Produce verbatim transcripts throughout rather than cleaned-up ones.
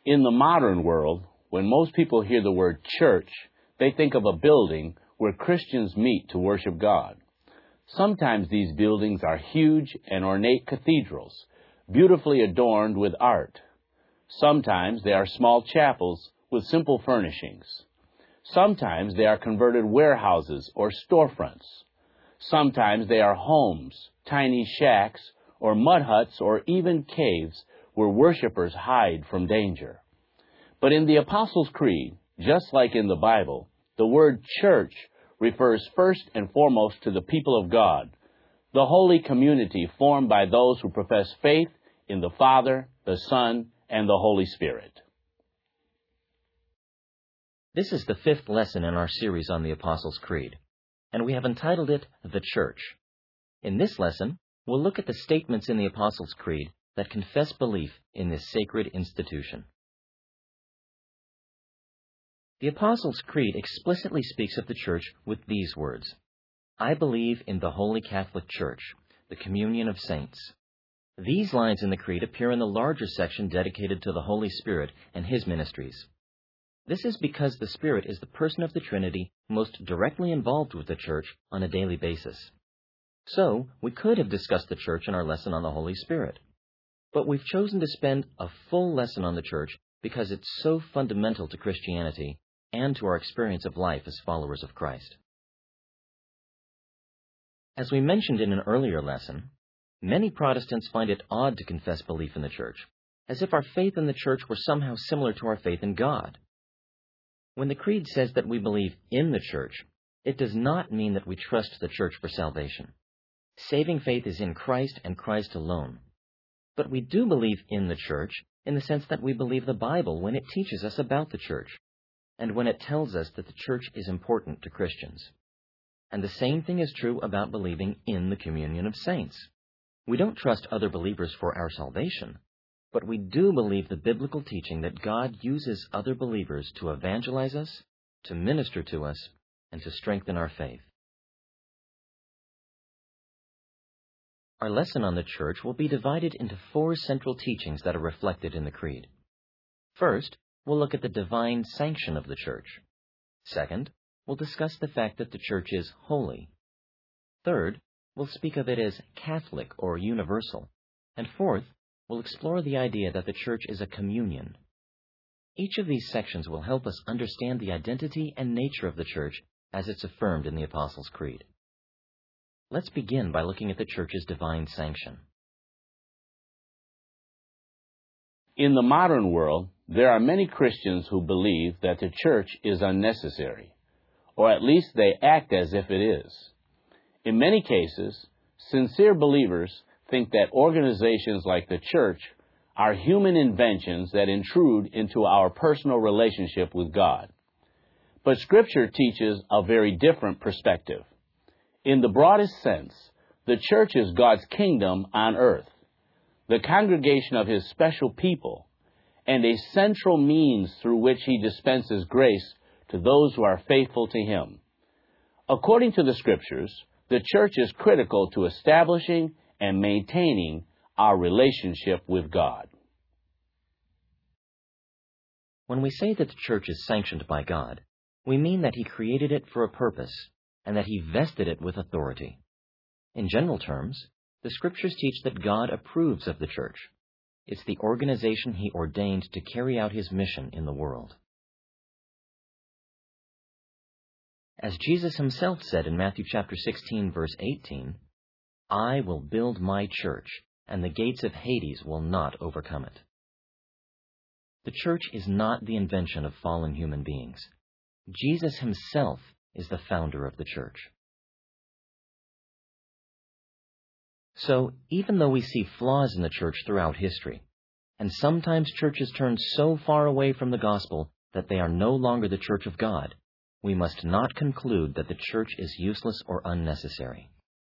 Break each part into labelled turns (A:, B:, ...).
A: In the modern world, when most people hear the word church, they think of a building where Christians meet to worship God. Sometimes these buildings are huge and ornate cathedrals, beautifully adorned with art. Sometimes they are small chapels with simple furnishings. Sometimes they are converted warehouses or storefronts. Sometimes they are homes, tiny shacks, or mud huts, or even caves where worshipers hide from danger. But in the Apostles' Creed, just like in the Bible, the word church refers first and foremost to the people of God, the holy community formed by those who profess faith in the Father, the Son, and the Holy Spirit.
B: This is the fifth lesson in our series on the Apostles' Creed, and we have entitled it The Church. In this lesson, we'll look at the statements in the Apostles' Creed that confess belief in this sacred institution. The Apostles' Creed explicitly speaks of the Church with these words: I believe in the Holy Catholic Church, the communion of saints. These lines in the Creed appear in the larger section dedicated to the Holy Spirit and His ministries. This is because the Spirit is the person of the Trinity most directly involved with the Church on a daily basis. So, we could have discussed the Church in our lesson on the Holy Spirit. But we've chosen to spend a full lesson on the Church because it's so fundamental to Christianity and to our experience of life as followers of Christ. As we mentioned in an earlier lesson, many Protestants find it odd to confess belief in the Church, as if our faith in the Church were somehow similar to our faith in God. When the Creed says that we believe in the Church, it does not mean that we trust the Church for salvation. Saving faith is in Christ and Christ alone. But we do believe in the Church in the sense that we believe the Bible when it teaches us about the Church, and when it tells us that the Church is important to Christians. And the same thing is true about believing in the communion of saints. We don't trust other believers for our salvation, but we do believe the biblical teaching that God uses other believers to evangelize us, to minister to us, and to strengthen our faith. Our lesson on the Church will be divided into four central teachings that are reflected in the Creed. First, we'll look at the divine sanction of the Church. Second, we'll discuss the fact that the Church is holy. Third, we'll speak of it as Catholic or universal. And fourth, we'll explore the idea that the Church is a communion. Each of these sections will help us understand the identity and nature of the Church as it's affirmed in the Apostles' Creed. Let's begin by looking at the Church's divine sanction.
A: In the modern world, there are many Christians who believe that the Church is unnecessary, or at least they act as if it is. In many cases, sincere believers think that organizations like the Church are human inventions that intrude into our personal relationship with God. But Scripture teaches a very different perspective. In the broadest sense, the Church is God's kingdom on earth, the congregation of His special people, and a central means through which He dispenses grace to those who are faithful to Him. According to the Scriptures, the Church is critical to establishing and maintaining our relationship with God.
B: When we say that the Church is sanctioned by God, we mean that He created it for a purpose, and that He vested it with authority. In general terms, the Scriptures teach that God approves of the Church. It's the organization He ordained to carry out His mission in the world. As Jesus Himself said in Matthew chapter sixteen, verse eighteen, I will build my church, and the gates of Hades will not overcome it. The Church is not the invention of fallen human beings. Jesus Himself is the founder of the Church. So, even though we see flaws in the Church throughout history, and sometimes churches turn so far away from the gospel that they are no longer the Church of God, we must not conclude that the Church is useless or unnecessary.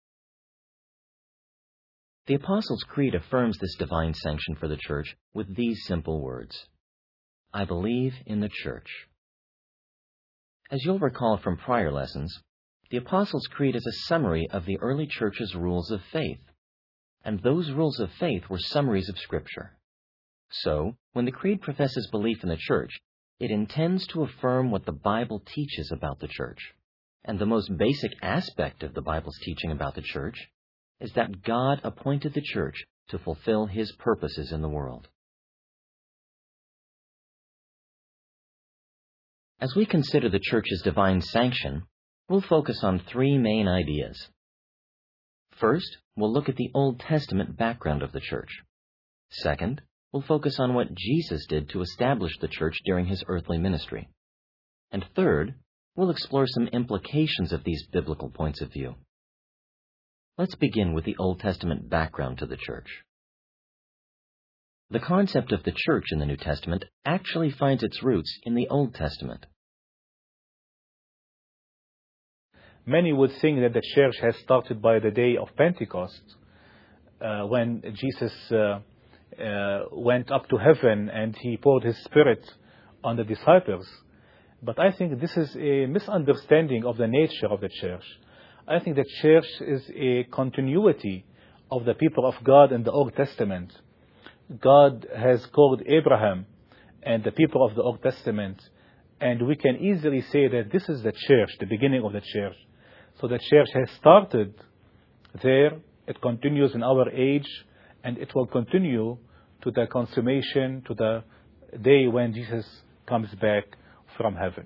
B: The Apostles' Creed affirms this divine sanction for the Church with these simple words: I believe in the Church. As you'll recall from prior lessons, the Apostles' Creed is a summary of the early Church's rules of faith, and those rules of faith were summaries of Scripture. So, when the Creed professes belief in the Church, it intends to affirm what the Bible teaches about the Church. And the most basic aspect of the Bible's teaching about the Church is that God appointed the Church to fulfill His purposes in the world. As we consider the Church's divine sanction, we'll focus on three main ideas. First, we'll look at the Old Testament background of the Church. Second, we'll focus on what Jesus did to establish the Church during His earthly ministry. And third, we'll explore some implications of these biblical points of view. Let's begin with the Old Testament background to the Church. The concept of the Church in the New Testament actually finds its roots in the Old Testament.
C: Many would think that the Church has started by the day of Pentecost, uh, when Jesus uh, uh, went up to heaven and He poured His Spirit on the disciples. But I think this is a misunderstanding of the nature of the Church. I think the Church is a continuity of the people of God in the Old Testament. God has called Abraham and the people of the Old Testament, and we can easily say that this is the Church, the beginning of the Church. So the Church has started there, it continues in our age, and it will continue to the consummation, to the day when Jesus comes back from heaven.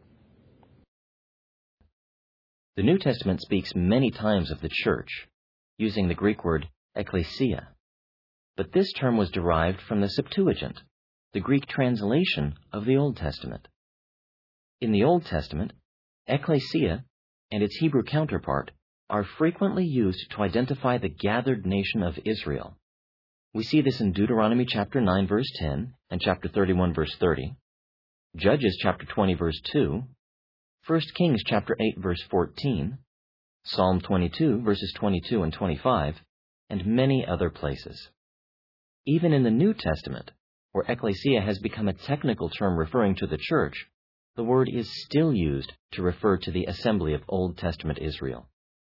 B: The New Testament speaks many times of the Church, using the Greek word ekklesia. But this term was derived from the Septuagint, the Greek translation of the Old Testament. In the Old Testament, ekklesia and its Hebrew counterpart are frequently used to identify the gathered nation of Israel. We see this in Deuteronomy chapter nine verse ten and chapter thirty-one verse thirty, Judges chapter twenty verse two, First Kings chapter eight verse fourteen, Psalm twenty-two verses twenty-two and twenty-five, and many other places. Even in the New Testament, where ekklesia has become a technical term referring to the Church, the word is still used to refer to the assembly of Old Testament Israel.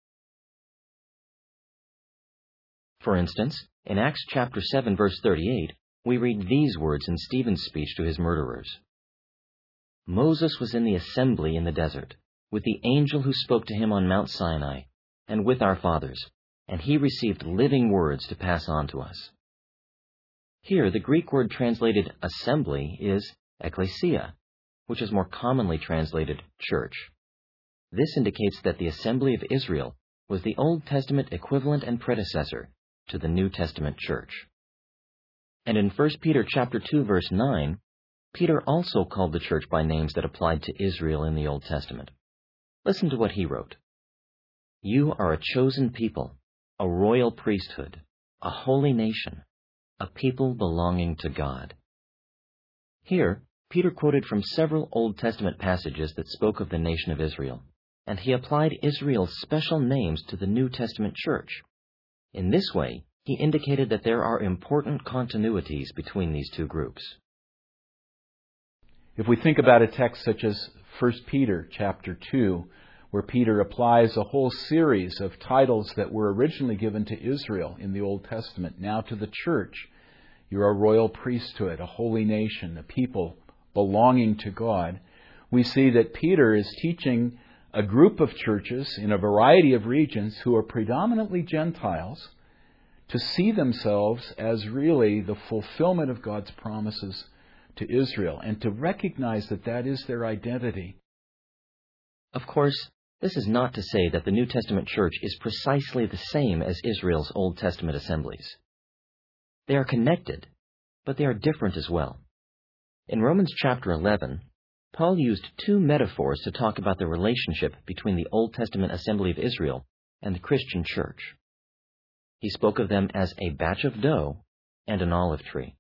B: For instance, in Acts chapter seven verse thirty-eight, we read these words in Stephen's speech to his murderers. Moses was in the assembly in the desert, with the angel who spoke to him on Mount Sinai, and with our fathers, and he received living words to pass on to us. Here, the Greek word translated assembly is ekklesia, which is more commonly translated church. This indicates that the assembly of Israel was the Old Testament equivalent and predecessor to the New Testament church. And in First Peter chapter two verse nine, Peter also called the church by names that applied to Israel in the Old Testament. Listen to what he wrote. You are a chosen people, a royal priesthood, a holy nation, a people belonging to God. Here, Peter quoted from several Old Testament passages that spoke of the nation of Israel, and he applied Israel's special names to the New Testament church. In this way, he indicated that there are important continuities between these two groups.
D: If we think about a text such as First Peter chapter two, where Peter applies a whole series of titles that were originally given to Israel in the Old Testament, now to the church, you're a royal priesthood, a holy nation, a people belonging to God, we see that Peter is teaching a group of churches in a variety of regions who are predominantly Gentiles to see themselves as really the fulfillment of God's promises to Israel, and to recognize that that is their identity.
B: Of course, this is not to say that the New Testament church is precisely the same as Israel's Old Testament assemblies. They are connected, but they are different as well. In Romans chapter eleven, Paul used two metaphors to talk about the relationship between the Old Testament assembly of Israel and the Christian church. He spoke of them as a batch of dough and an olive tree.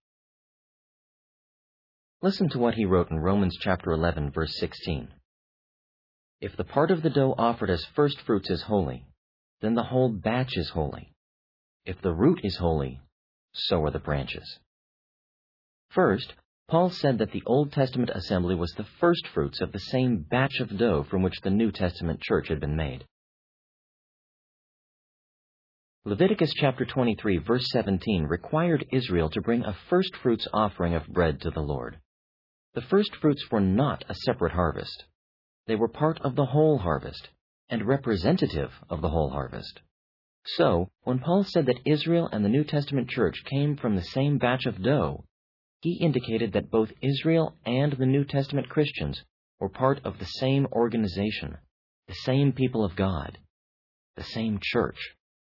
B: Listen to what he wrote in Romans chapter eleven, verse sixteen. If the part of the dough offered as first fruits is holy, then the whole batch is holy. If the root is holy, so are the branches. First, Paul said that the Old Testament assembly was the first fruits of the same batch of dough from which the New Testament church had been made. Leviticus chapter twenty-three, verse seventeen, required Israel to bring a first-fruits offering of bread to the Lord. The first-fruits were not a separate harvest. They were part of the whole harvest, and representative of the whole harvest. So, when Paul said that Israel and the New Testament church came from the same batch of dough, he indicated that both Israel and the New Testament Christians were part of the same organization, the same people of God, the same church.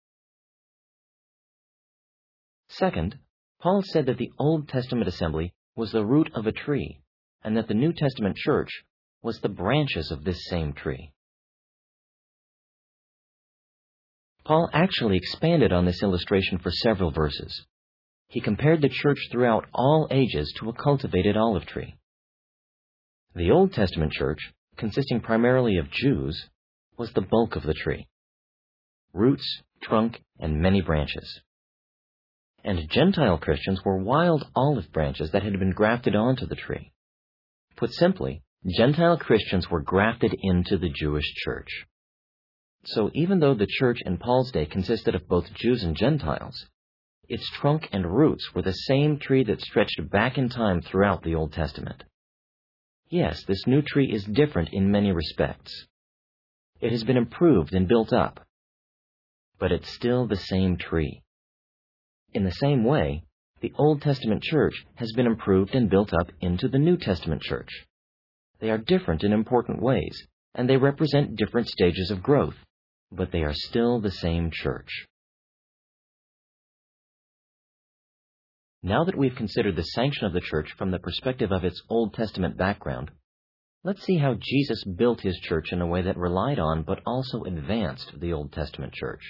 B: Second, Paul said that the Old Testament assembly was the root of a tree, and that the New Testament church was the branches of this same tree. Paul actually expanded on this illustration for several verses. He compared the church throughout all ages to a cultivated olive tree. The Old Testament church, consisting primarily of Jews, was the bulk of the tree: roots, trunk, and many branches. And Gentile Christians were wild olive branches that had been grafted onto the tree. Put simply, Gentile Christians were grafted into the Jewish church. So even though the church in Paul's day consisted of both Jews and Gentiles, its trunk and roots were the same tree that stretched back in time throughout the Old Testament. Yes, this new tree is different in many respects. It has been improved and built up, but it's still the same tree. In the same way, the Old Testament church has been improved and built up into the New Testament church. They are different in important ways, and they represent different stages of growth, but they are still the same church. Now that we've considered the sanction of the church from the perspective of its Old Testament background, let's see how Jesus built his church in a way that relied on but also advanced the Old Testament church.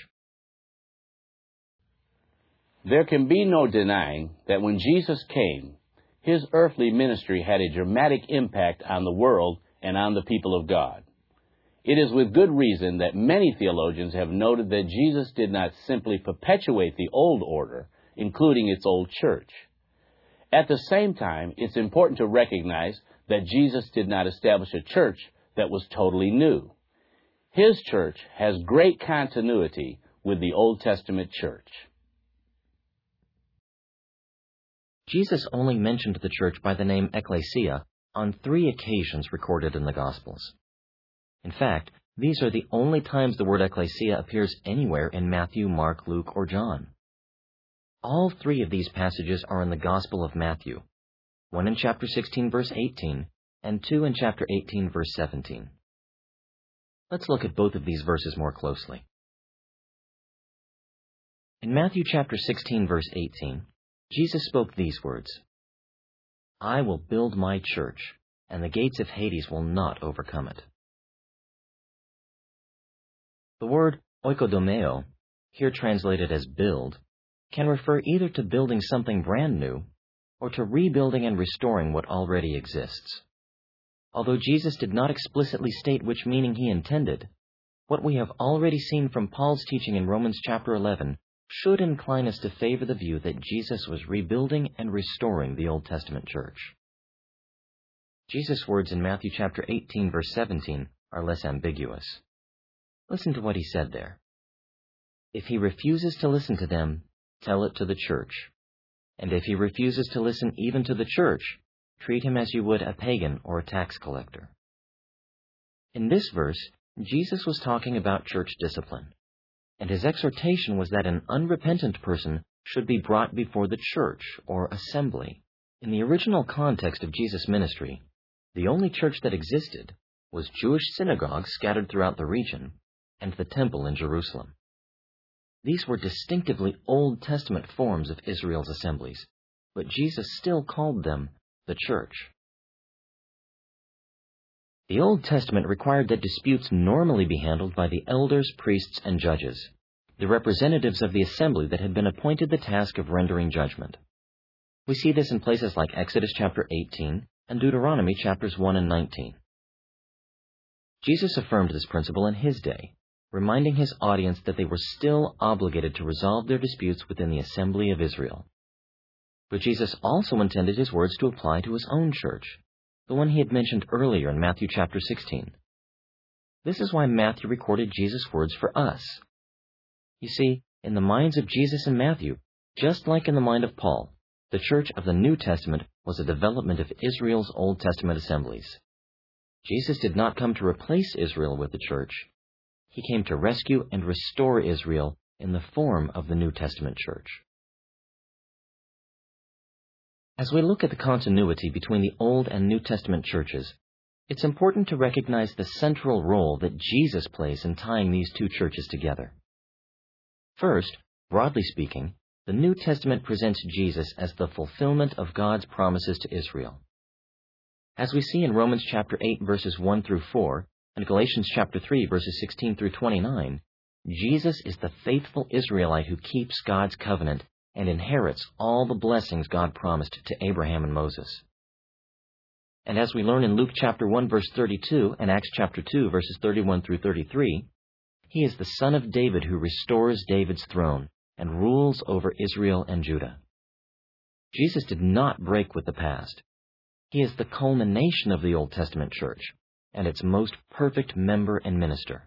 A: There can be no denying that when Jesus came, his earthly ministry had a dramatic impact on the world and on the people of God. It is with good reason that many theologians have noted that Jesus did not simply perpetuate the old order, including its old church. At the same time, it's important to recognize that Jesus did not establish a church that was totally new. His church has great continuity with the Old Testament church.
B: Jesus only mentioned the church by the name ecclesia on three occasions recorded in the Gospels. In fact, these are the only times the word ecclesia appears anywhere in Matthew, Mark, Luke, or John. All three of these passages are in the Gospel of Matthew, one in chapter sixteen, verse eighteen, and two in chapter eighteen, verse seventeen. Let's look at both of these verses more closely. In Matthew chapter sixteen, verse eighteen, Jesus spoke these words, "I will build my church, and the gates of Hades will not overcome it." The word oikodomeo, here translated as build, can refer either to building something brand new or to rebuilding and restoring what already exists. Although Jesus did not explicitly state which meaning he intended, what we have already seen from Paul's teaching in Romans chapter eleven should incline us to favor the view that Jesus was rebuilding and restoring the Old Testament church. Jesus' words in Matthew chapter eighteen, verse seventeen are less ambiguous. Listen to what he said there. "If he refuses to listen to them, tell it to the church. And if he refuses to listen even to the church, treat him as you would a pagan or a tax collector." In this verse, Jesus was talking about church discipline, and his exhortation was that an unrepentant person should be brought before the church or assembly. In the original context of Jesus' ministry, the only church that existed was Jewish synagogues scattered throughout the region and the temple in Jerusalem. These were distinctively Old Testament forms of Israel's assemblies, but Jesus still called them the church. The Old Testament required that disputes normally be handled by the elders, priests, and judges, the representatives of the assembly that had been appointed the task of rendering judgment. We see this in places like Exodus chapter eighteen and Deuteronomy chapters one and nineteen. Jesus affirmed this principle in his day, reminding his audience that they were still obligated to resolve their disputes within the assembly of Israel. But Jesus also intended his words to apply to his own church, the one he had mentioned earlier in Matthew chapter sixteen. This is why Matthew recorded Jesus' words for us. You see, In the minds of Jesus and Matthew, just like in the mind of Paul, the church of the New Testament was a development of Israel's Old Testament assemblies. Jesus did not come to replace Israel with the church. He came to rescue and restore Israel in the form of the New Testament church. As we look at the continuity between the Old and New Testament churches, it's important to recognize the central role that Jesus plays in tying these two churches together. First, broadly speaking, the New Testament presents Jesus as the fulfillment of God's promises to Israel. As we see in Romans chapter eight verses one through four and Galatians chapter three verses sixteen through twenty-nine, Jesus is the faithful Israelite who keeps God's covenant and inherits all the blessings God promised to Abraham and Moses. And as we learn in Luke chapter one verse thirty-two and Acts chapter two verses thirty-one through thirty-three, he is the son of David who restores David's throne and rules over Israel and Judah. Jesus did not break with the past. He is the culmination of the Old Testament church and its most perfect member and minister.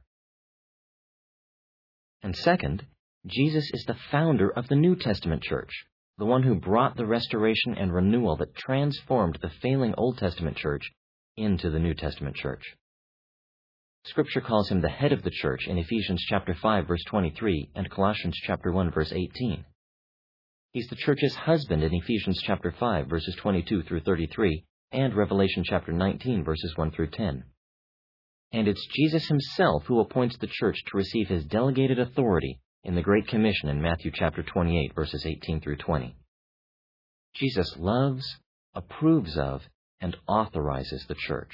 B: And second, Jesus is the founder of the New Testament church, the one who brought the restoration and renewal that transformed the failing Old Testament church into the New Testament church. Scripture calls him the head of the church in Ephesians chapter five verse twenty-three and Colossians chapter one verse eighteen. He's the church's husband in Ephesians chapter five verses twenty-two through thirty-three and Revelation chapter nineteen verses one through ten. And it's Jesus himself who appoints the church to receive his delegated authority in the Great Commission in Matthew chapter twenty-eight verses eighteen through twenty. Jesus loves, approves of, and authorizes the church.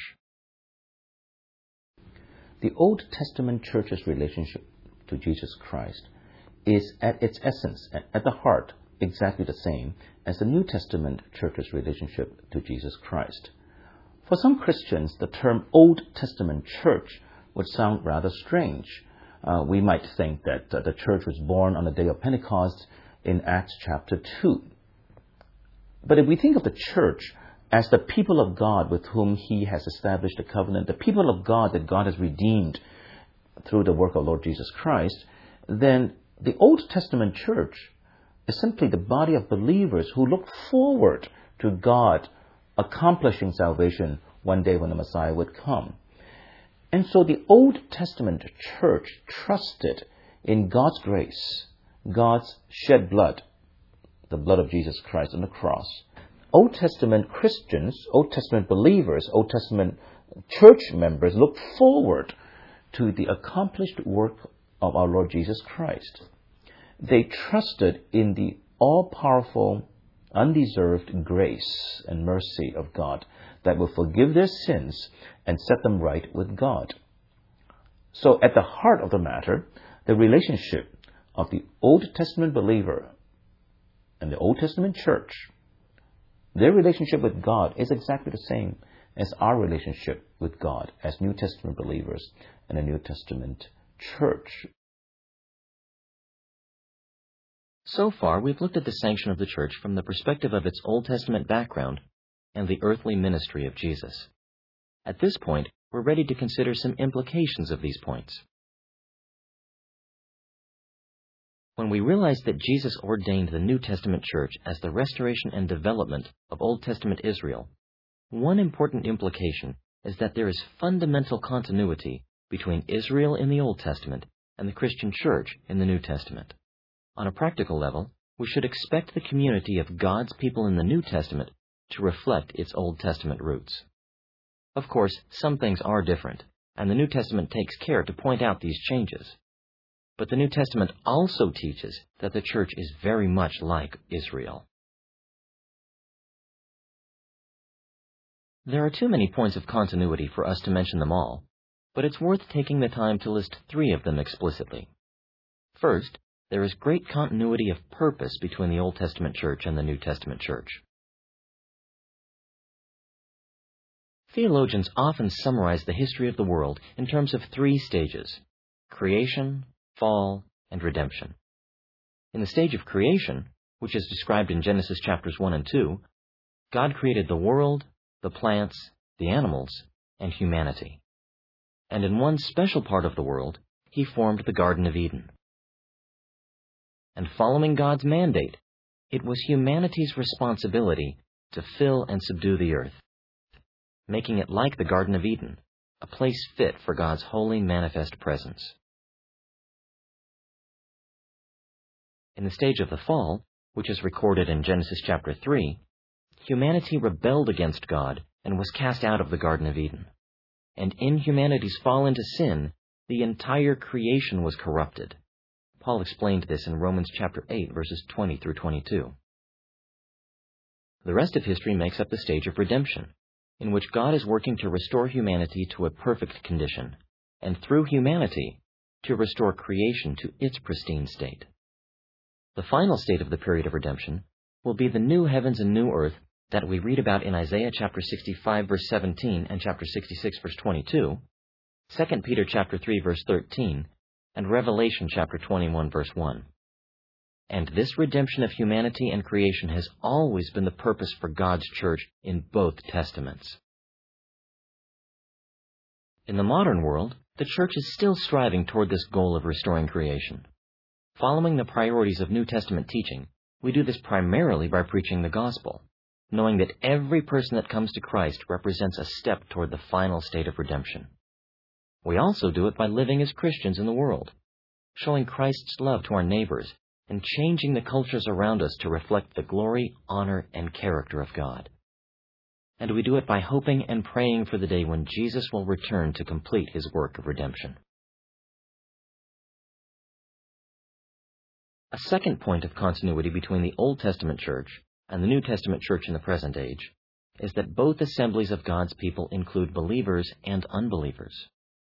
E: The Old Testament church's relationship to Jesus Christ is at its essence, at the heart, exactly the same as the New Testament church's relationship to Jesus Christ. For some Christians, the term Old Testament church would sound rather strange. Uh, we might think that uh, the church was born on the day of Pentecost in Acts chapter two. But if we think of the church as the people of God with whom he has established a covenant, the people of God that God has redeemed through the work of Lord Jesus Christ, then the Old Testament church is simply the body of believers who look forward to God accomplishing salvation one day when the Messiah would come. And so the Old Testament church trusted in God's grace, God's shed blood, the blood of Jesus Christ on the cross. Old Testament Christians, Old Testament believers, Old Testament church members look forward to the accomplished work of our Lord Jesus Christ. They trusted in the all-powerful, undeserved grace and mercy of God that will forgive their sins and set them right with God. So at the heart of the matter, the relationship of the Old Testament believer and the Old Testament church, their relationship with God is exactly the same as our relationship with God as New Testament believers and a New Testament church.
B: So far, we've looked at the sanction of the church from the perspective of its Old Testament background and the earthly ministry of Jesus. At this point, we're ready to consider some implications of these points. When we realize that Jesus ordained the New Testament church as the restoration and development of Old Testament Israel, one important implication is that there is fundamental continuity between Israel in the Old Testament and the Christian church in the New Testament. On a practical level, we should expect the community of God's people in the New Testament to reflect its Old Testament roots. Of course, some things are different, and the New Testament takes care to point out these changes. But the New Testament also teaches that the church is very much like Israel. There are too many points of continuity for us to mention them all, but it's worth taking the time to list three of them explicitly. First, there is great continuity of purpose between the Old Testament church and the New Testament church. Theologians often summarize the history of the world in terms of three stages: creation, fall, and redemption. In the stage of creation, which is described in Genesis chapters one and two, God created the world, the plants, the animals, and humanity. And in one special part of the world, he formed the Garden of Eden. and following God's mandate, it was humanity's responsibility to fill and subdue the earth, making it like the Garden of Eden, a place fit for God's holy manifest presence. In the stage of the fall, which is recorded in Genesis chapter three, humanity rebelled against God and was cast out of the Garden of Eden. And in humanity's fall into sin, the entire creation was corrupted. Paul explained this in Romans chapter eight, verses twenty through twenty-two. The rest of history makes up the stage of redemption, in which God is working to restore humanity to a perfect condition, and through humanity, to restore creation to its pristine state. The final state of the period of redemption will be the new heavens and new earth that we read about in Isaiah chapter sixty-five, verse seventeen, and chapter sixty-six, verse twenty-two, Second Peter chapter three, verse thirteen, and Revelation chapter twenty-one, verse one. And this redemption of humanity and creation has always been the purpose for God's church in both testaments. In the modern world, the church is still striving toward this goal of restoring creation. Following the priorities of New Testament teaching, we do this primarily by preaching the gospel, knowing that every person that comes to Christ represents a step toward the final state of redemption. We also do it by living as Christians in the world, showing Christ's love to our neighbors, and changing the cultures around us to reflect the glory, honor, and character of God. And we do it by hoping and praying for the day when Jesus will return to complete his work of redemption. A second point of continuity between the Old Testament church and the New Testament church in the present age is that both assemblies of God's people include believers and unbelievers.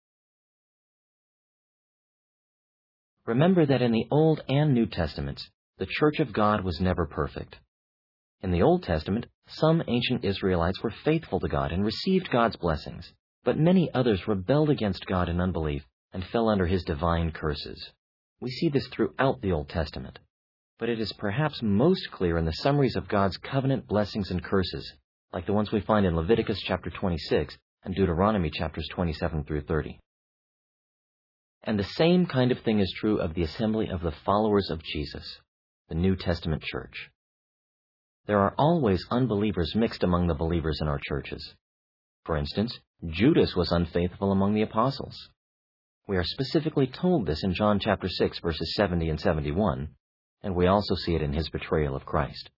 B: Remember that in the Old and New Testaments, the Church of God was never perfect. In the Old Testament, some ancient Israelites were faithful to God and received God's blessings, but many others rebelled against God in unbelief and fell under his divine curses. We see this throughout the Old Testament, but it is perhaps most clear in the summaries of God's covenant blessings and curses, like the ones we find in Leviticus chapter twenty-six and Deuteronomy chapters twenty-seven through thirty. And the same kind of thing is true of the assembly of the followers of Jesus, the New Testament church. There are always unbelievers mixed among the believers in our churches. For instance, Judas was unfaithful among the apostles. We are specifically told this in John chapter six, verses seventy and seventy-one, and we also see it in his betrayal of Christ.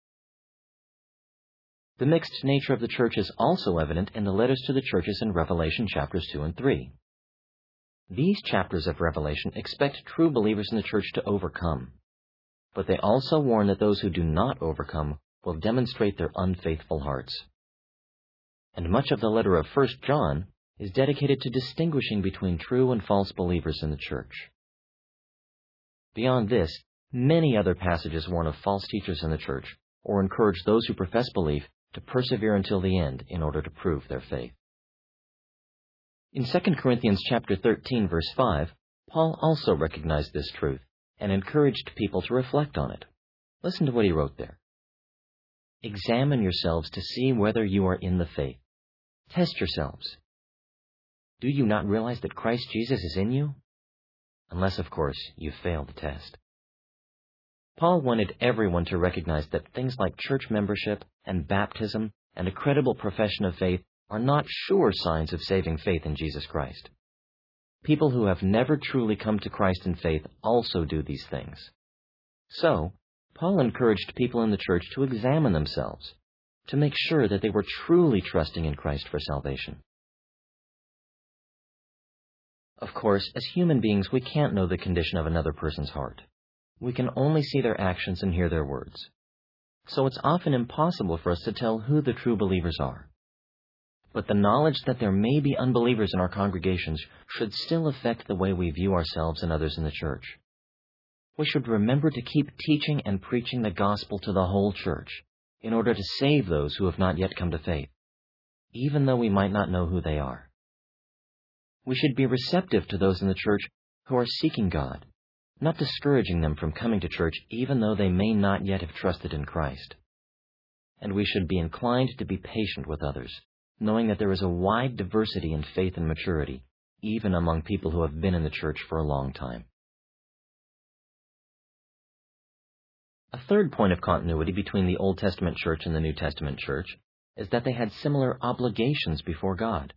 B: The mixed nature of the church is also evident in the letters to the churches in Revelation chapters two and three. These chapters of Revelation expect true believers in the church to overcome, but they also warn that those who do not overcome will demonstrate their unfaithful hearts. And much of the letter of First John is dedicated to distinguishing between true and false believers in the church. Beyond this, many other passages warn of false teachers in the church, or encourage those who profess belief to persevere until the end in order to prove their faith. In Second Corinthians chapter thirteen, verse five, Paul also recognized this truth and encouraged people to reflect on it. Listen to what he wrote there. Examine yourselves to see whether you are in the faith. Test yourselves. Do you not realize that Christ Jesus is in you? Unless, of course, you fail the test. Paul wanted everyone to recognize that things like church membership and baptism and a credible profession of faith are not sure signs of saving faith in Jesus Christ. People who have never truly come to Christ in faith also do these things. So, Paul encouraged people in the church to examine themselves, to make sure that they were truly trusting in Christ for salvation. Of course, as human beings, we can't know the condition of another person's heart. We can only see their actions and hear their words. So it's often impossible for us to tell who the true believers are. But the knowledge that there may be unbelievers in our congregations should still affect the way we view ourselves and others in the church. We should remember to keep teaching and preaching the gospel to the whole church in order to save those who have not yet come to faith, even though we might not know who they are. We should be receptive to those in the church who are seeking God, not discouraging them from coming to church even though they may not yet have trusted in Christ. And we should be inclined to be patient with others, knowing that there is a wide diversity in faith and maturity, even among people who have been in the church for a long time. A third point of continuity between the Old Testament church and the New Testament church is that they had similar obligations before God.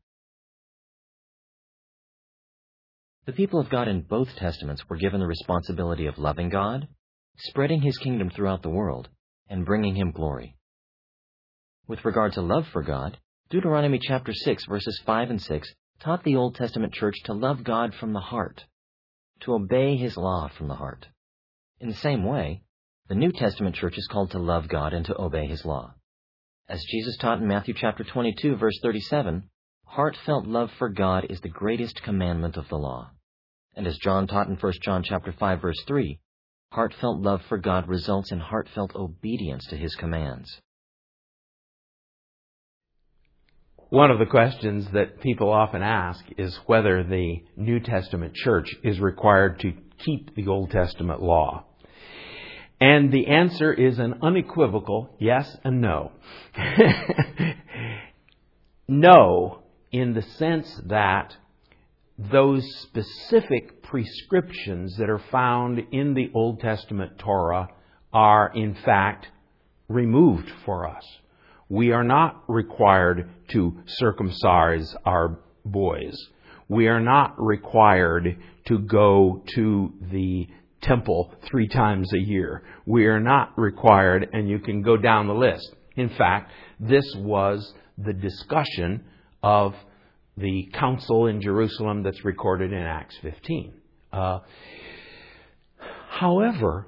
B: The people of God in both Testaments were given the responsibility of loving God, spreading His kingdom throughout the world, and bringing Him glory. With regard to love for God, Deuteronomy chapter six, verses five and six taught the Old Testament church to love God from the heart, to obey His law from the heart. In the same way, the New Testament church is called to love God and to obey His law. As Jesus taught in Matthew chapter twenty-two, verse thirty-seven, heartfelt love for God is the greatest commandment of the law. And as John taught in First John chapter five, verse three, heartfelt love for God results in heartfelt obedience to His commands.
F: One of the questions that people often ask is whether the New Testament church is required to keep the Old Testament law. And the answer is an unequivocal yes and no. No, in the sense that those specific prescriptions that are found in the Old Testament Torah are in fact removed for us. We are not required to circumcise our boys. We are not required to go to the temple three times a year. We are not required, and you can go down the list. In fact, this was the discussion of the council in Jerusalem that's recorded in Acts fifteen. Uh, however,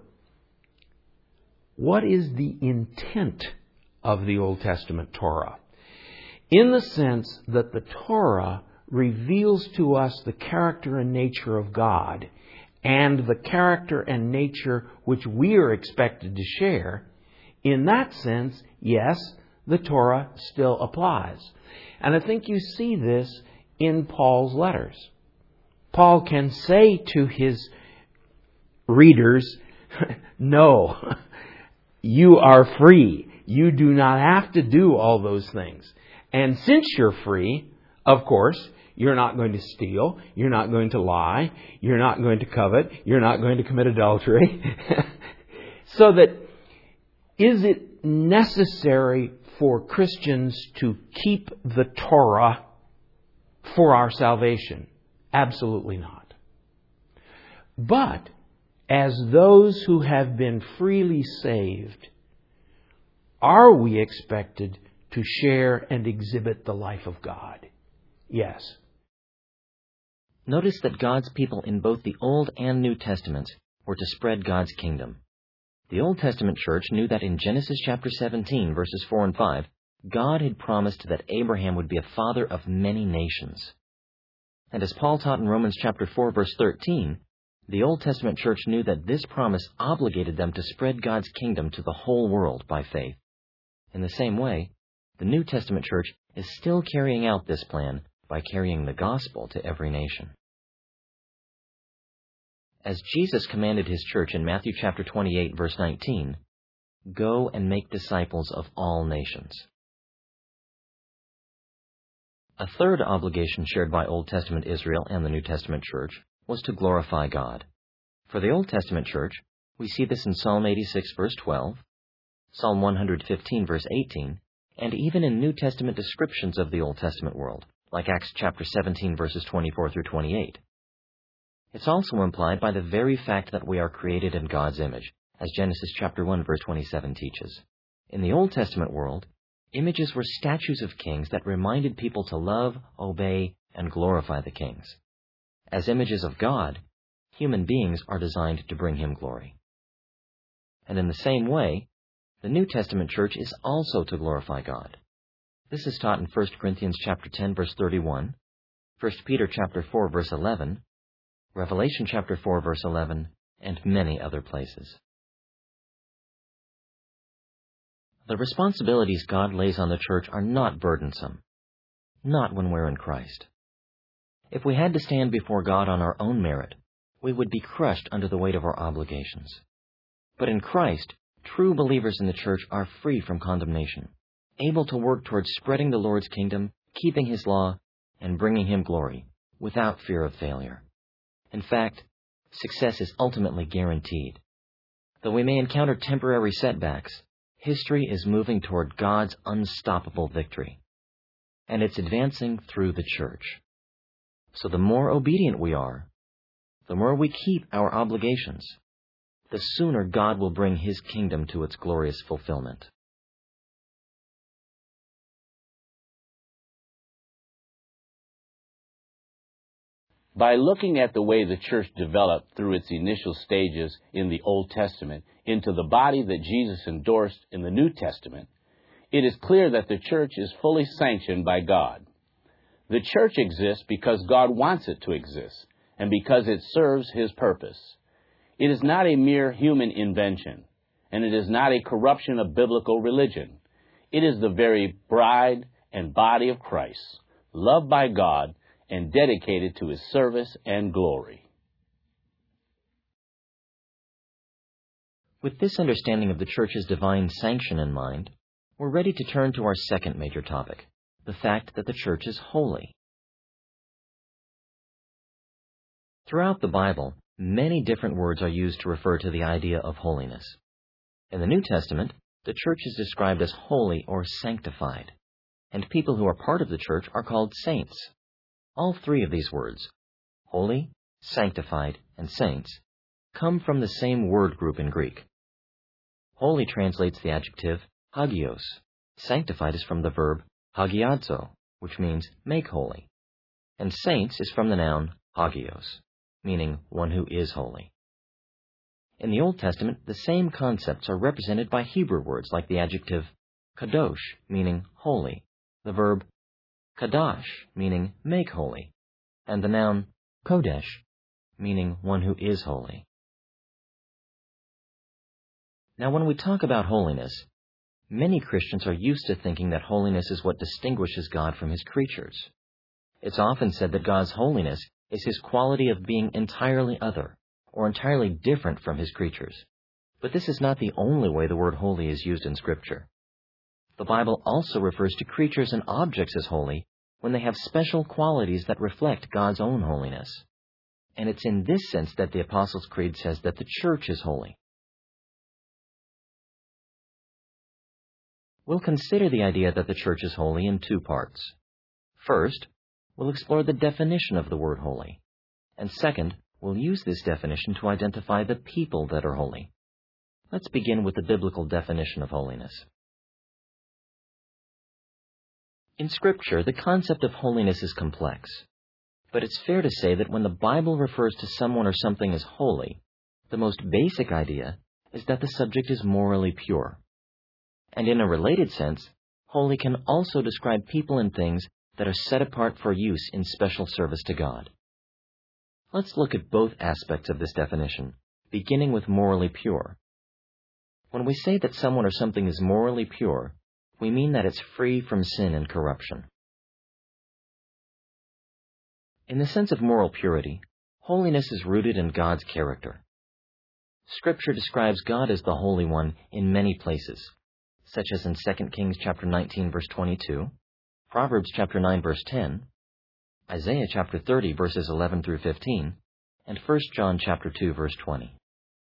F: what is the intent of the Old Testament Torah? In the sense that the Torah reveals to us the character and nature of God, and the character and nature which we are expected to share, in that sense, yes, the Torah still applies. And I think you see this in Paul's letters. Paul can say to his readers, no, you are free. You do not have to do all those things. And since you're free, of course, you're not going to steal, you're not going to lie, you're not going to covet, you're not going to commit adultery. So that, is it necessary for Christians to keep the Torah for our salvation? Absolutely not. But, as those who have been freely saved, are we expected to share and exhibit the life of God? Yes.
B: Notice that God's people in both the Old and New Testaments were to spread God's kingdom. The Old Testament church knew that in Genesis chapter seventeen, verses four and five, God had promised that Abraham would be a father of many nations. And as Paul taught in Romans chapter four, verse thirteen, the Old Testament church knew that this promise obligated them to spread God's kingdom to the whole world by faith. In the same way, the New Testament church is still carrying out this plan by carrying the gospel to every nation. As Jesus commanded His church in Matthew chapter twenty-eight, verse nineteen, "Go and make disciples of all nations." A third obligation shared by Old Testament Israel and the New Testament church was to glorify God. For the Old Testament church, we see this in Psalm eighty-six, verse twelve, Psalm one hundred fifteen, verse eighteen, and even in New Testament descriptions of the Old Testament world, like Acts chapter seventeen, verses twenty-four through twenty-eight. It's also implied by the very fact that we are created in God's image, as Genesis chapter one, verse twenty-seven teaches. In the Old Testament world, images were statues of kings that reminded people to love, obey, and glorify the kings. As images of God, human beings are designed to bring Him glory. And in the same way, the New Testament church is also to glorify God. This is taught in First Corinthians chapter ten, verse thirty-one, First Peter chapter four, verse eleven, Revelation chapter four, verse eleven, and many other places. The responsibilities God lays on the church are not burdensome, not when we're in Christ. If we had to stand before God on our own merit, we would be crushed under the weight of our obligations. But in Christ, true believers in the church are free from condemnation, able to work towards spreading the Lord's kingdom, keeping His law, and bringing Him glory, without fear of failure. In fact, success is ultimately guaranteed. Though we may encounter temporary setbacks, history is moving toward God's unstoppable victory, and it's advancing through the church. So the more obedient we are, the more we keep our obligations, the sooner God will bring His kingdom to its glorious fulfillment.
A: By looking at the way the church developed through its initial stages in the Old Testament into the body that Jesus endorsed in the New Testament, it is clear that the church is fully sanctioned by God. The church exists because God wants it to exist, and because it serves His purpose. It is not a mere human invention, and it is not a corruption of biblical religion. It is the very bride and body of Christ, loved by God and dedicated to His service and glory.
B: With this understanding of the church's divine sanction in mind, we're ready to turn to our second major topic, the fact that the church is holy. Throughout the Bible, many different words are used to refer to the idea of holiness. In the New Testament, the church is described as holy or sanctified, and people who are part of the church are called saints. All three of these words, holy, sanctified, and saints, come from the same word group in Greek. Holy translates the adjective hagios. Sanctified is from the verb hagiadzo, which means make holy. And saints is from the noun hagios, meaning one who is holy. In the Old Testament, the same concepts are represented by Hebrew words like the adjective kadosh, meaning holy, the verb kadash, meaning make holy, and the noun kodesh, meaning one who is holy. Now, when we talk about holiness, many Christians are used to thinking that holiness is what distinguishes God from His creatures. It's often said that God's holiness is His quality of being entirely other, or entirely different from His creatures. But this is not the only way the word holy is used in Scripture. The Bible also refers to creatures and objects as holy when they have special qualities that reflect God's own holiness. And it's in this sense that the Apostles' Creed says that the church is holy. We'll consider the idea that the church is holy in two parts. First, we'll explore the definition of the word holy. And second, we'll use this definition to identify the people that are holy. Let's begin with the biblical definition of holiness. In Scripture, the concept of holiness is complex. But it's fair to say that when the Bible refers to someone or something as holy, the most basic idea is that the subject is morally pure. And in a related sense, holy can also describe people and things that are set apart for use in special service to God. Let's look at both aspects of this definition, beginning with morally pure. When we say that someone or something is morally pure, we mean that it's free from sin and corruption. In the sense of moral purity, holiness is rooted in God's character. Scripture describes God as the Holy One in many places, such as in Second Kings chapter nineteen, verse twenty-two, Proverbs chapter nine, verse ten, Isaiah chapter thirty, verses eleven through fifteen, and First John chapter two, verse twenty.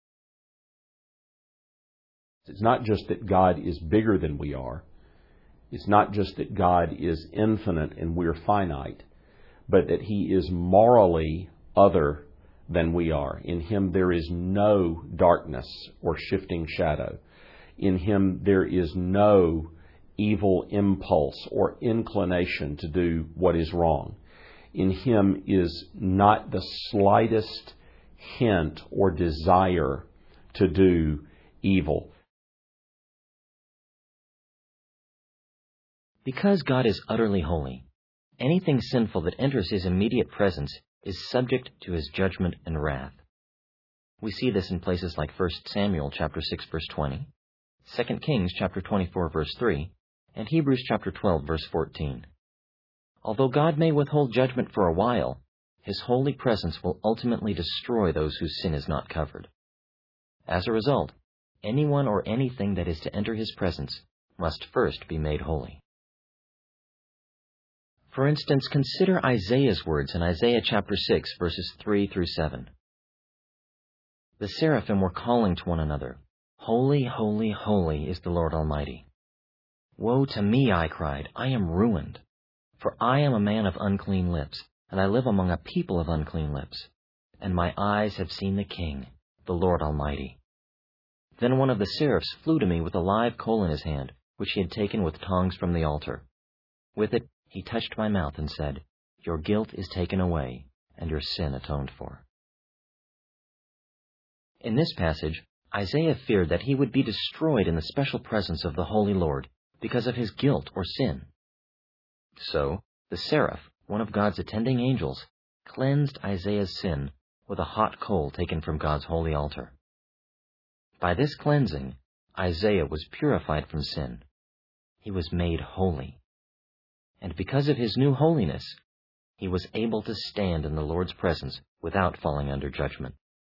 F: It's not just that God is bigger than we are. It's not just that God is infinite and we're finite, but that He is morally other than we are. In Him there is no darkness or shifting shadow. In Him there is no evil impulse or inclination to do what is wrong. In Him is not the slightest hint or desire to do evil.
B: Because God is utterly holy, anything sinful that enters His immediate presence is subject to His judgment and wrath. We see this in places like First Samuel chapter six, verse twenty, Second Kings chapter twenty-four, verse three, and Hebrews chapter twelve, verse fourteen. Although God may withhold judgment for a while, His holy presence will ultimately destroy those whose sin is not covered. As a result, anyone or anything that is to enter His presence must first be made holy. For instance, consider Isaiah's words in Isaiah chapter six, verses three through seven. The seraphim were calling to one another, Holy, holy, holy is the Lord Almighty. Woe to me, I cried, I am ruined. For I am a man of unclean lips, and I live among a people of unclean lips. And my eyes have seen the King, the Lord Almighty. Then one of the seraphs flew to me with a live coal in his hand, which he had taken with tongs from the altar. With it he touched my mouth and said, Your guilt is taken away, and your sin atoned for. In this passage, Isaiah feared that he would be destroyed in the special presence of the Holy Lord because of his guilt or sin. So, the seraph, one of God's attending angels, cleansed Isaiah's sin with a hot coal taken from God's holy altar. By this cleansing, Isaiah was purified from sin. He was made holy. And because of his new holiness, he was able to stand in the Lord's presence without falling under judgment.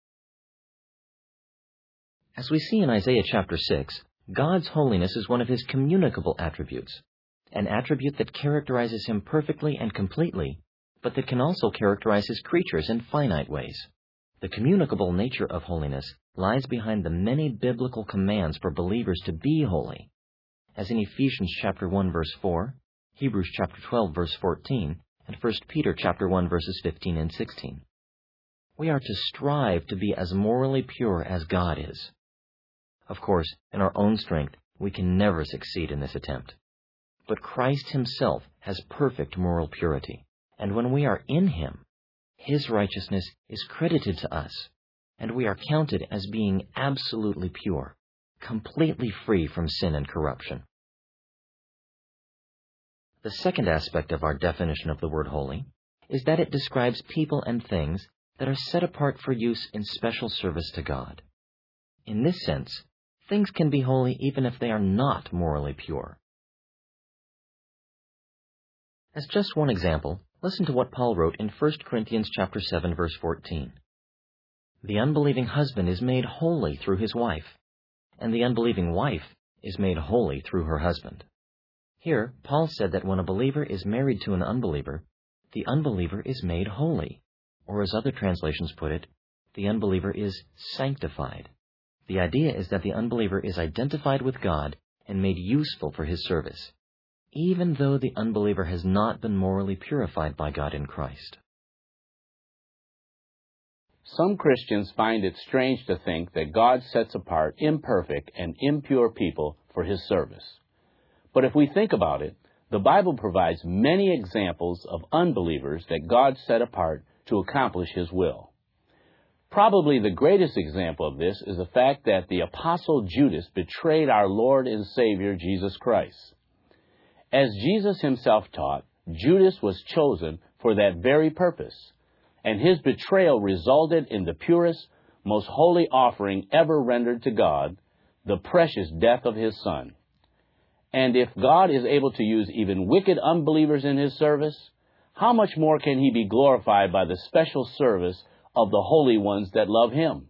B: As we see in Isaiah chapter six, God's holiness is one of his communicable attributes, an attribute that characterizes him perfectly and completely, but that can also characterize his creatures in finite ways. The communicable nature of holiness lies behind the many biblical commands for believers to be holy, as in Ephesians chapter one verse four, Hebrews chapter twelve verse fourteen, and First Peter chapter one verses fifteen and sixteen. We are to strive to be as morally pure as God is. Of course, in our own strength, we can never succeed in this attempt. But Christ himself has perfect moral purity, and when we are in him, his righteousness is credited to us, and we are counted as being absolutely pure, completely free from sin and corruption. The second aspect of our definition of the word holy is that it describes people and things that are set apart for use in special service to God. In this sense, things can be holy even if they are not morally pure. As just one example, listen to what Paul wrote in First Corinthians chapter seven verse fourteen. The unbelieving husband is made holy through his wife, and the unbelieving wife is made holy through her husband. Here, Paul said that when a believer is married to an unbeliever, the unbeliever is made holy, or as other translations put it, the unbeliever is sanctified. The idea is that the unbeliever is identified with God and made useful for his service, even though the unbeliever has not been morally purified by God in Christ.
A: Some Christians find it strange to think that God sets apart imperfect and impure people for his service. But if we think about it, the Bible provides many examples of unbelievers that God set apart to accomplish his will. Probably the greatest example of this is the fact that the apostle Judas betrayed our Lord and Savior Jesus Christ. As Jesus himself taught, Judas was chosen for that very purpose, and his betrayal resulted in the purest, most holy offering ever rendered to God, the precious death of his Son. And if God is able to use even wicked unbelievers in his service, how much more can he be glorified by the special service of the holy ones that love him?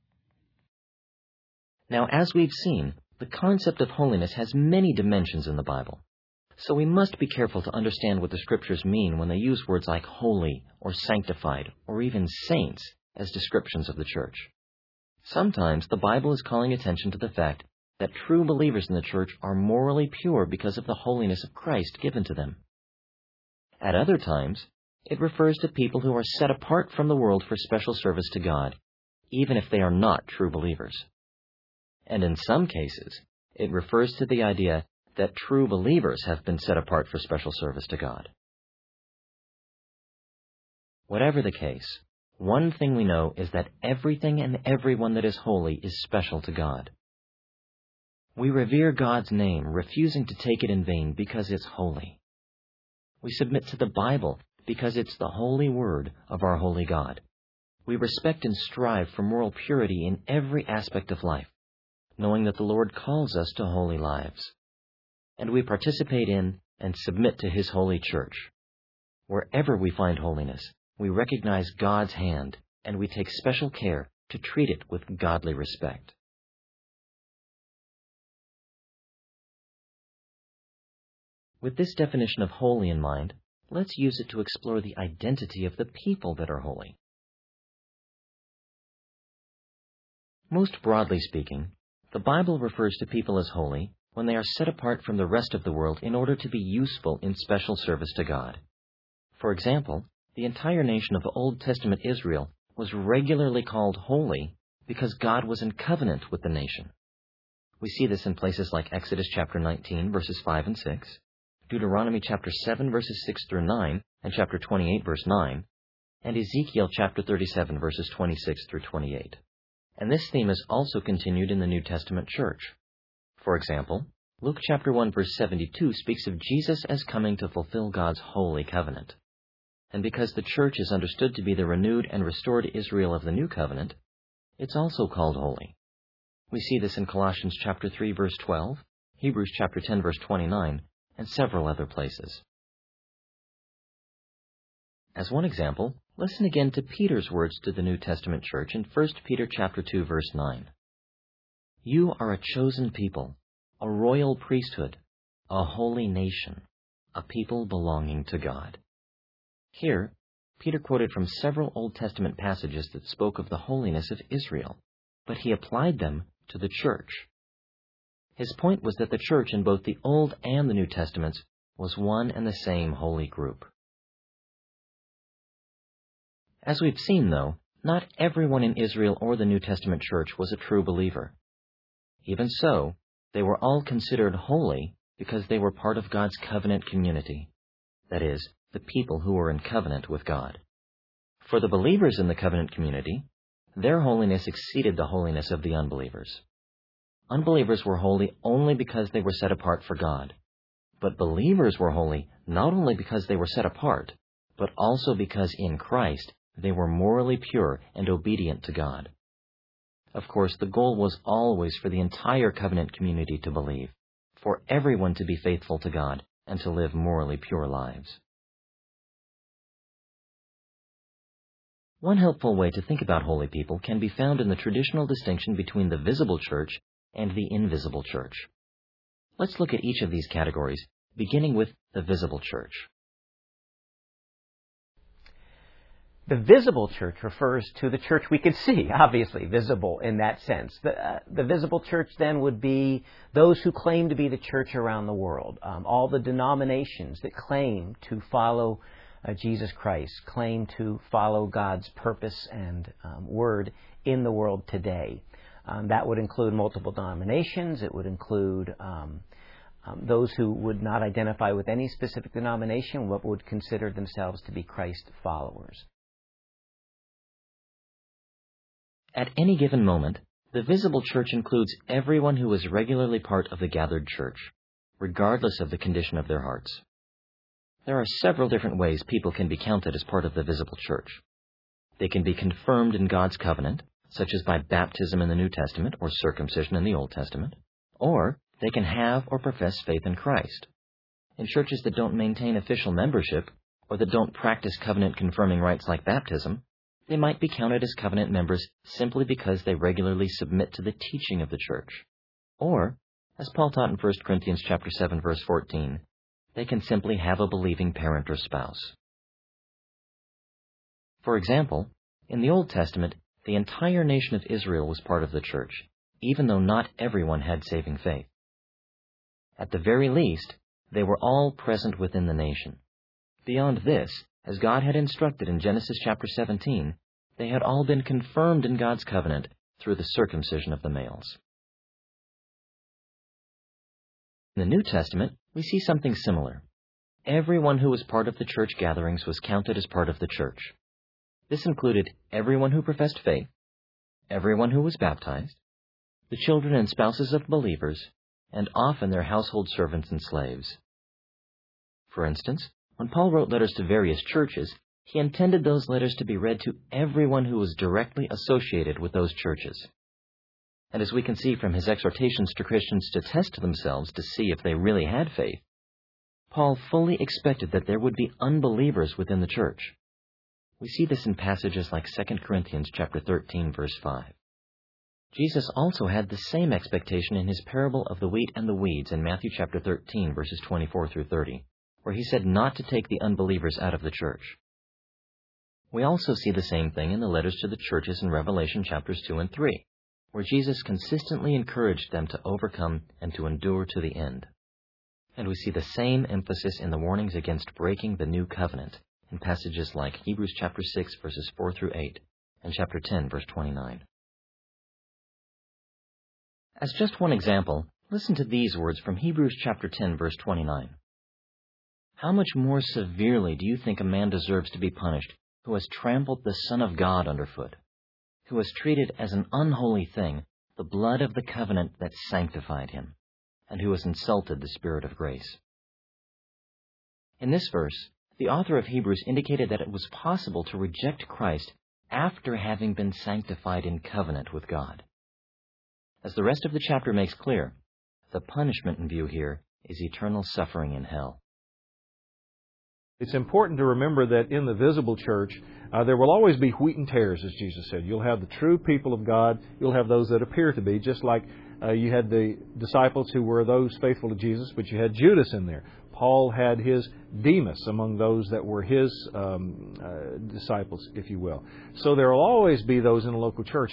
B: Now, as we've seen, the concept of holiness has many dimensions in the Bible. So we must be careful to understand what the Scriptures mean when they use words like holy or sanctified or even saints as descriptions of the church. Sometimes the Bible is calling attention to the fact that true believers in the church are morally pure because of the holiness of Christ given to them. At other times, it refers to people who are set apart from the world for special service to God, even if they are not true believers. And in some cases, it refers to the idea that true believers have been set apart for special service to God. Whatever the case, one thing we know is that everything and everyone that is holy is special to God. We revere God's name, refusing to take it in vain because it's holy. We submit to the Bible because it's the holy word of our holy God. We respect and strive for moral purity in every aspect of life, knowing that the Lord calls us to holy lives. And we participate in and submit to his holy church. Wherever we find holiness, we recognize God's hand, and we take special care to treat it with godly respect. With this definition of holy in mind, let's use it to explore the identity of the people that are holy. Most broadly speaking, The Bible refers to people as holy when they are set apart from the rest of the world in order to be useful in special service to God. For example, the entire nation of Old Testament Israel was regularly called holy because God was in covenant with the nation. We see this in places like Exodus chapter nineteen, verses five and six, Deuteronomy chapter seven, verses six through nine, and chapter twenty-eight, verse nine, and Ezekiel chapter thirty-seven, verses twenty-six through twenty-eight. And this theme is also continued in the New Testament church. For example, Luke chapter one, verse seventy-two speaks of Jesus as coming to fulfill God's holy covenant. And because the church is understood to be the renewed and restored Israel of the new covenant, it's also called holy. We see this in Colossians chapter three, verse twelve, Hebrews chapter ten, verse twenty-nine, and several other places. As one example, listen again to Peter's words to the New Testament church in First Peter chapter two, verse nine. You are a chosen people, a royal priesthood, a holy nation, a people belonging to God. Here, Peter quoted from several Old Testament passages that spoke of the holiness of Israel, but he applied them to the church. His point was that the church in both the Old and the New Testaments was one and the same holy group. As we've seen, though, not everyone in Israel or the New Testament church was a true believer. Even so, they were all considered holy because they were part of God's covenant community, that is, the people who were in covenant with God. For the believers in the covenant community, their holiness exceeded the holiness of the unbelievers. Unbelievers were holy only because they were set apart for God, but believers were holy not only because they were set apart, but also because in Christ they were morally pure and obedient to God. Of course, the goal was always for the entire covenant community to believe, for everyone to be faithful to God and to live morally pure lives. One helpful way to think about holy people can be found in the traditional distinction between the visible church and the invisible church. Let's look at each of these categories, beginning with the visible church.
F: The visible church refers to the church we can see, obviously, visible in that sense. The, uh, the visible church then would be those who claim to be the church around the world, um, all the denominations that claim to follow uh, Jesus Christ, claim to follow God's purpose and um, word in the world today. Um, that would include multiple denominations. It would include um, um, those who would not identify with any specific denomination, but would consider themselves to be Christ followers.
B: At any given moment, the visible church includes everyone who is regularly part of the gathered church, regardless of the condition of their hearts. There are several different ways people can be counted as part of the visible church. They can be confirmed in God's covenant, such as by baptism in the New Testament or circumcision in the Old Testament, or they can have or profess faith in Christ. In churches that don't maintain official membership, or that don't practice covenant-confirming rites like baptism, they might be counted as covenant members simply because they regularly submit to the teaching of the church. Or, as Paul taught in First Corinthians chapter seven, verse fourteen, they can simply have a believing parent or spouse. For example, in the Old Testament, the entire nation of Israel was part of the church, even though not everyone had saving faith. At the very least, they were all present within the nation. Beyond this, as God had instructed in Genesis chapter seventeen, they had all been confirmed in God's covenant through the circumcision of the males. In the New Testament, we see something similar. Everyone who was part of the church gatherings was counted as part of the church. This included everyone who professed faith, everyone who was baptized, the children and spouses of believers, and often their household servants and slaves. For instance, when Paul wrote letters to various churches, he intended those letters to be read to everyone who was directly associated with those churches. And as we can see from his exhortations to Christians to test themselves to see if they really had faith, Paul fully expected that there would be unbelievers within the church. We see this in passages like Second Corinthians chapter thirteen, verse five. Jesus also had the same expectation in his parable of the wheat and the weeds in Matthew chapter thirteen, verses twenty-four through thirty, where he said not to take the unbelievers out of the church. We also see the same thing in the letters to the churches in Revelation chapters two and three, where Jesus consistently encouraged them to overcome and to endure to the end. And we see the same emphasis in the warnings against breaking the new covenant in passages like Hebrews chapter six, verses four through eight, and chapter ten, verse twenty-nine. As just one example, listen to these words from Hebrews chapter ten, verse twenty-nine. How much more severely do you think a man deserves to be punished who has trampled the Son of God underfoot, who has treated as an unholy thing the blood of the covenant that sanctified him, and who has insulted the Spirit of grace? In this verse, the author of Hebrews indicated that it was possible to reject Christ after having been sanctified in covenant with God. As the rest of the chapter makes clear, the punishment in view here is eternal suffering in hell.
G: It's important to remember that in the visible church, uh, there will always be wheat and tares, as Jesus said. You'll have the true people of God. You'll have those that appear to be, just like uh, you had the disciples who were those faithful to Jesus, but you had Judas in there. Paul had his Demas among those that were his um, uh, disciples, if you will. So there will always be those in a local church.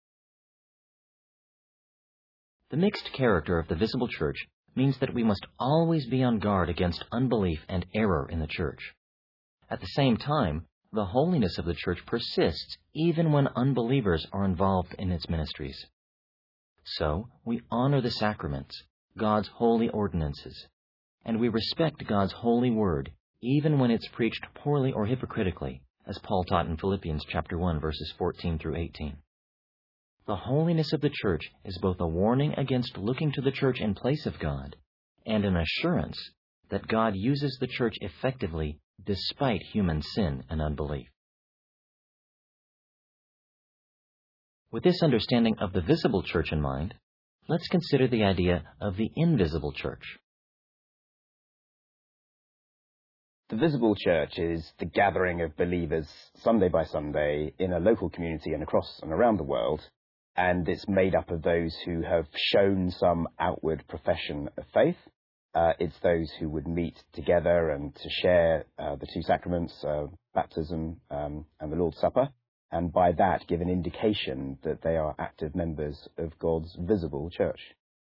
B: The mixed character of the visible church means that we must always be on guard against unbelief and error in the church. At the same time, the holiness of the church persists even when unbelievers are involved in its ministries. So, we honor the sacraments, God's holy ordinances, and we respect God's holy word even when it's preached poorly or hypocritically, as Paul taught in Philippians chapter one, verses fourteen through eighteen. The holiness of the church is both a warning against looking to the church in place of God and an assurance that God uses the church effectively despite human sin and unbelief. With this understanding of the visible church in mind, let's consider the idea of the invisible church.
H: The visible church is the gathering of believers Sunday by Sunday in a local community and across and around the world. And it's made up of those who have shown some outward profession of faith. Uh, it's those who would meet together and to share uh, the two sacraments, uh, baptism um, and the Lord's Supper, and by that give an indication that they are active members of God's visible church.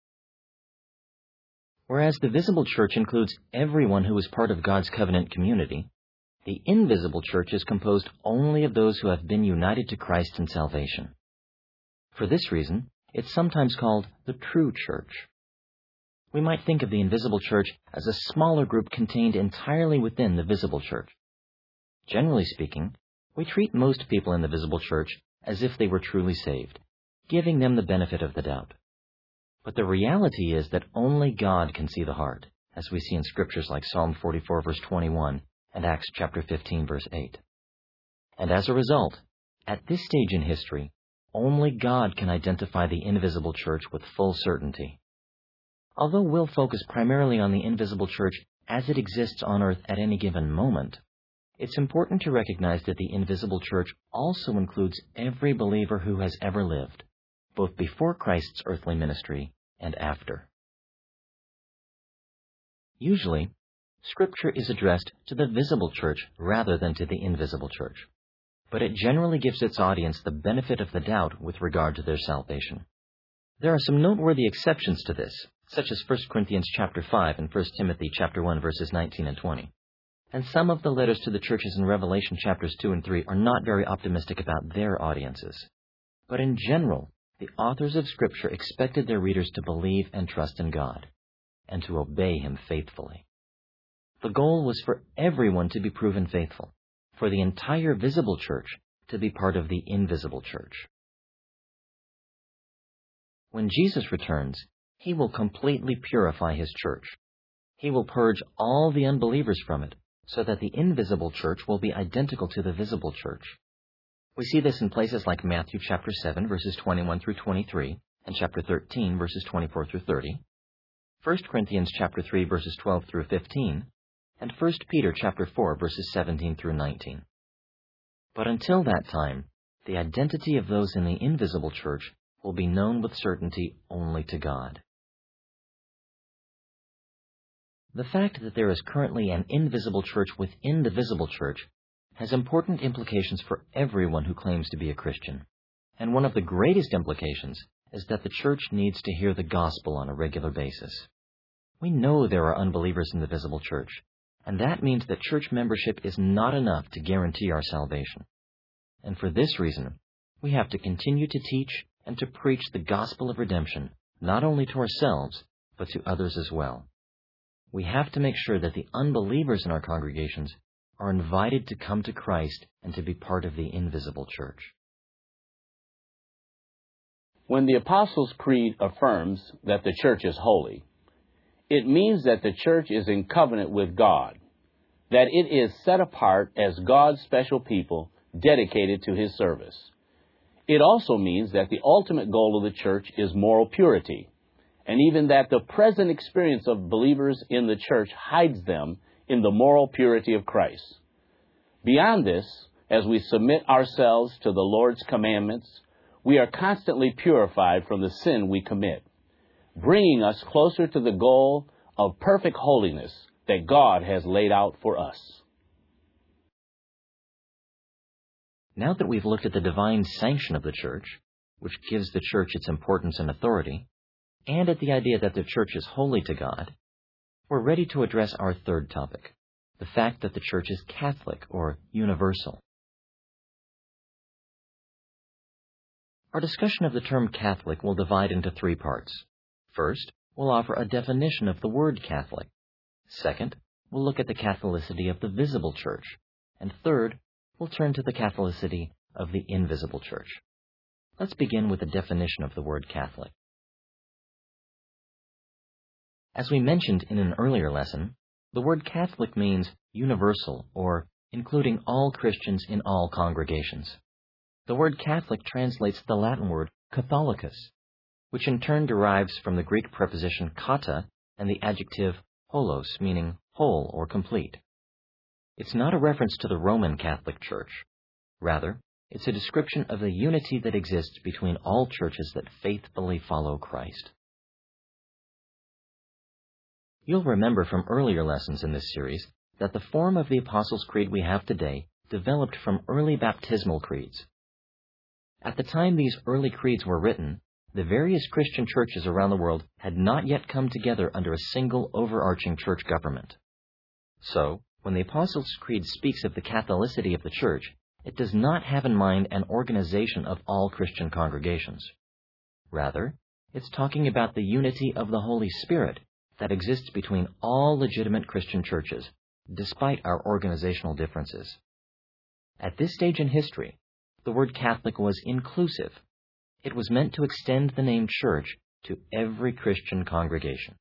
B: Whereas the visible church includes everyone who is part of God's covenant community, the invisible church is composed only of those who have been united to Christ in salvation. For this reason, it's sometimes called the true church. We might think of the invisible church as a smaller group contained entirely within the visible church. Generally speaking, we treat most people in the visible church as if they were truly saved, giving them the benefit of the doubt. But the reality is that only God can see the heart, as we see in scriptures like Psalm forty-four, verse twenty-one, and Acts chapter fifteen, verse eight. And as a result, at this stage in history, only God can identify the invisible church with full certainty. Although we'll focus primarily on the invisible church as it exists on earth at any given moment, it's important to recognize that the invisible church also includes every believer who has ever lived, both before Christ's earthly ministry and after. Usually, Scripture is addressed to the visible church rather than to the invisible church, but it generally gives its audience the benefit of the doubt with regard to their salvation. There are some noteworthy exceptions to this, such as First Corinthians chapter five and First Timothy chapter one, verses nineteen and twenty. And some of the letters to the churches in Revelation chapters two and three are not very optimistic about their audiences. But in general, the authors of Scripture expected their readers to believe and trust in God, and to obey Him faithfully. The goal was for everyone to be proven faithful, for the entire visible church to be part of the invisible church. When Jesus returns, He will completely purify His church. He will purge all the unbelievers from it, so that the invisible church will be identical to the visible church. We see this in places like Matthew chapter seven, verses twenty-one through twenty-three, and chapter thirteen, verses twenty-four through thirty, First Corinthians chapter three, verses twelve through fifteen, and First Peter chapter four, verses seventeen through nineteen. But until that time, the identity of those in the invisible church will be known with certainty only to God. The fact that there is currently an invisible church within the visible church has important implications for everyone who claims to be a Christian. And one of the greatest implications is that the church needs to hear the gospel on a regular basis. We know there are unbelievers in the visible church, and that means that church membership is not enough to guarantee our salvation. And for this reason, we have to continue to teach and to preach the gospel of redemption, not only to ourselves, but to others as well. We have to make sure that the unbelievers in our congregations are invited to come to Christ and to be part of the invisible church.
A: When the Apostles' Creed affirms that the church is holy, it means that the church is in covenant with God, that it is set apart as God's special people dedicated to His service. It also means that the ultimate goal of the church is moral purity, and even that the present experience of believers in the church hides them in the moral purity of Christ. Beyond this, as we submit ourselves to the Lord's commandments, we are constantly purified from the sin we commit, bringing us closer to the goal of perfect holiness that God has laid out for us.
B: Now that we've looked at the divine sanction of the church, which gives the church its importance and authority, and at the idea that the church is holy to God, we're ready to address our third topic, the fact that the church is Catholic or universal. Our discussion of the term Catholic will divide into three parts. First, we'll offer a definition of the word Catholic. Second, we'll look at the Catholicity of the visible church. And third, we'll turn to the Catholicity of the invisible church. Let's begin with the definition of the word Catholic. As we mentioned in an earlier lesson, the word Catholic means universal, or including all Christians in all congregations. The word Catholic translates the Latin word Catholicus, which in turn derives from the Greek preposition kata and the adjective holos, meaning whole or complete. It's not a reference to the Roman Catholic Church. Rather, it's a description of the unity that exists between all churches that faithfully follow Christ. You'll remember from earlier lessons in this series that the form of the Apostles' Creed we have today developed from early baptismal creeds. At the time these early creeds were written, the various Christian churches around the world had not yet come together under a single overarching church government. So, when the Apostles' Creed speaks of the Catholicity of the church, it does not have in mind an organization of all Christian congregations. Rather, it's talking about the unity of the Holy Spirit that exists between all legitimate Christian churches, despite our organizational differences. At this stage in history, the word Catholic was inclusive. It was meant to extend the name church to every Christian congregation.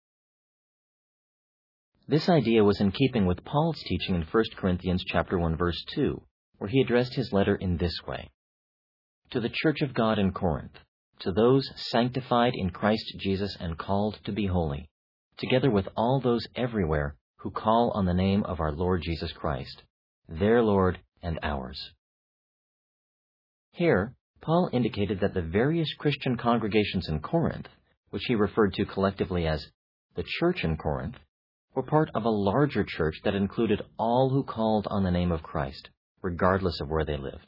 B: This idea was in keeping with Paul's teaching in First Corinthians chapter one, verse two, where he addressed his letter in this way: To the church of God in Corinth, to those sanctified in Christ Jesus and called to be holy, together with all those everywhere who call on the name of our Lord Jesus Christ, their Lord and ours. Here, Paul indicated that the various Christian congregations in Corinth, which he referred to collectively as the church in Corinth, were part of a larger church that included all who called on the name of Christ, regardless of where they lived.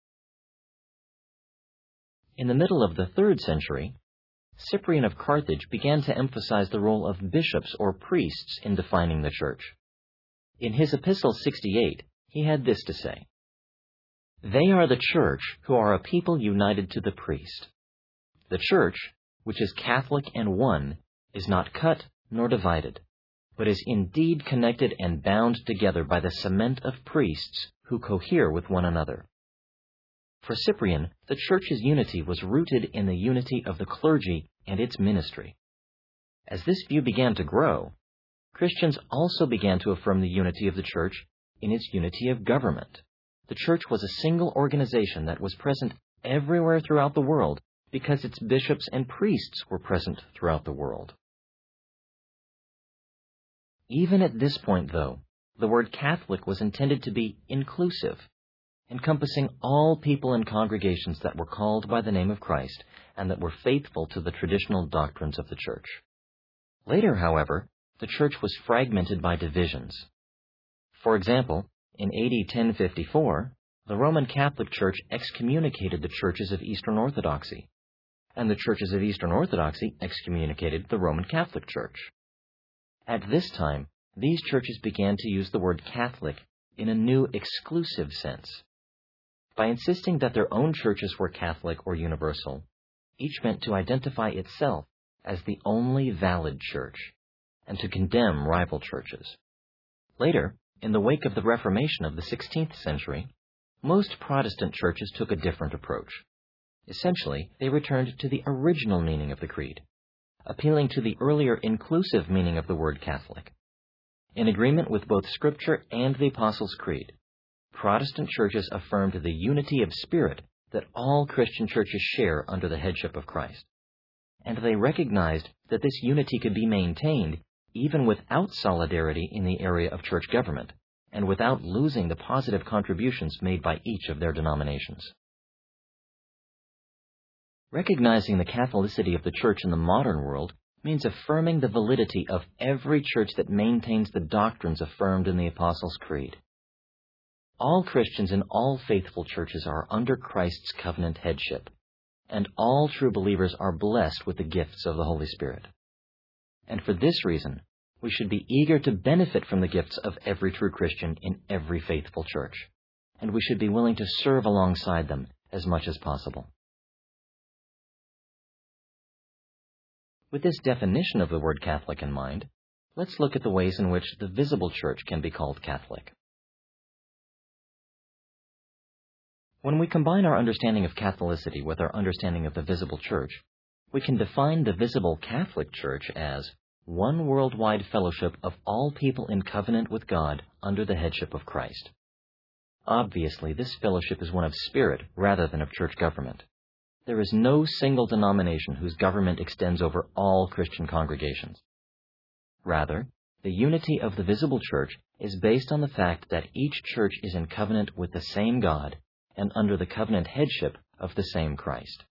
B: In the middle of the third century, Cyprian of Carthage began to emphasize the role of bishops or priests in defining the church. In his Epistle sixty-eight, he had this to say: They are the church who are a people united to the priest. The church, which is Catholic and one, is not cut nor divided, but is indeed connected and bound together by the cement of priests who cohere with one another. For Cyprian, the church's unity was rooted in the unity of the clergy and its ministry. As this view began to grow, Christians also began to affirm the unity of the church in its unity of government. The church was a single organization that was present everywhere throughout the world because its bishops and priests were present throughout the world. Even at this point, though, the word Catholic was intended to be inclusive, encompassing all people and congregations that were called by the name of Christ and that were faithful to the traditional doctrines of the church. Later, however, the church was fragmented by divisions. For example, in A D ten fifty-four, the Roman Catholic Church excommunicated the churches of Eastern Orthodoxy. and the churches of Eastern Orthodoxy excommunicated the Roman Catholic Church. At this time, these churches began to use the word Catholic in a new exclusive sense. By insisting that their own churches were Catholic or universal, each meant to identify itself as the only valid church, and to condemn rival churches. Later, in the wake of the Reformation of the sixteenth century, most Protestant churches took a different approach. Essentially, they returned to the original meaning of the creed, appealing to the earlier inclusive meaning of the word Catholic. In agreement with both Scripture and the Apostles' Creed, Protestant churches affirmed the unity of spirit that all Christian churches share under the headship of Christ. And they recognized that this unity could be maintained even without solidarity in the area of church government, and without losing the positive contributions made by each of their denominations. Recognizing the Catholicity of the Church in the modern world means affirming the validity of every church that maintains the doctrines affirmed in the Apostles' Creed. All Christians in all faithful churches are under Christ's covenant headship, and all true believers are blessed with the gifts of the Holy Spirit. And for this reason, we should be eager to benefit from the gifts of every true Christian in every faithful church, and we should be willing to serve alongside them as much as possible. With this definition of the word Catholic in mind, let's look at the ways in which the visible church can be called Catholic. When we combine our understanding of Catholicity with our understanding of the visible church, we can define the visible Catholic Church as one worldwide fellowship of all people in covenant with God under the headship of Christ. Obviously, this fellowship is one of spirit rather than of church government. There is no single denomination whose government extends over all Christian congregations. Rather, the unity of the visible church is based on the fact that each church is in covenant with the same God and under the covenant headship of the same Christ.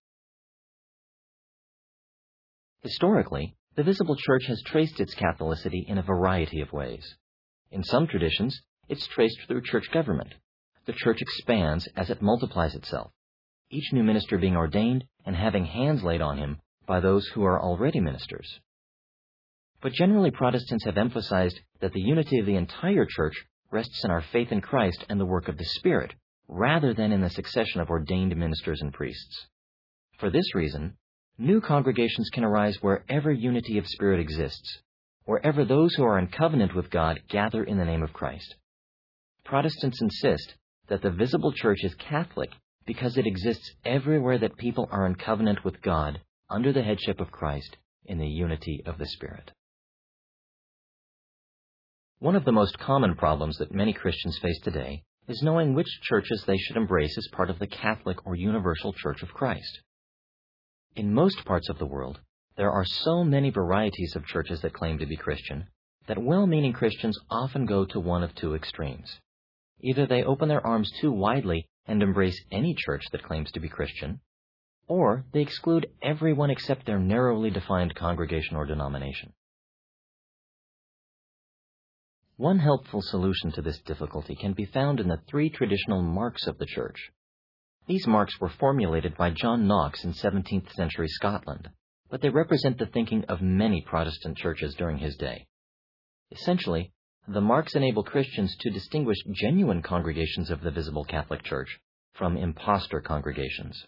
B: Historically, the visible church has traced its Catholicity in a variety of ways. In some traditions, it's traced through church government. The church expands as it multiplies itself, each new minister being ordained and having hands laid on him by those who are already ministers. But generally, Protestants have emphasized that the unity of the entire church rests in our faith in Christ and the work of the Spirit, rather than in the succession of ordained ministers and priests. For this reason, new congregations can arise wherever unity of spirit exists, wherever those who are in covenant with God gather in the name of Christ. Protestants insist that the visible church is Catholic because it exists everywhere that people are in covenant with God under the headship of Christ in the unity of the Spirit. One of the most common problems that many Christians face today is knowing which churches they should embrace as part of the Catholic or universal Church of Christ. In most parts of the world, there are so many varieties of churches that claim to be Christian that well-meaning Christians often go to one of two extremes. Either they open their arms too widely and embrace any church that claims to be Christian, or they exclude everyone except their narrowly defined congregation or denomination. One helpful solution to this difficulty can be found in the three traditional marks of the church. These marks were formulated by John Knox in seventeenth century Scotland, but they represent the thinking of many Protestant churches during his day. Essentially, the marks enable Christians to distinguish genuine congregations of the visible Catholic Church from impostor congregations.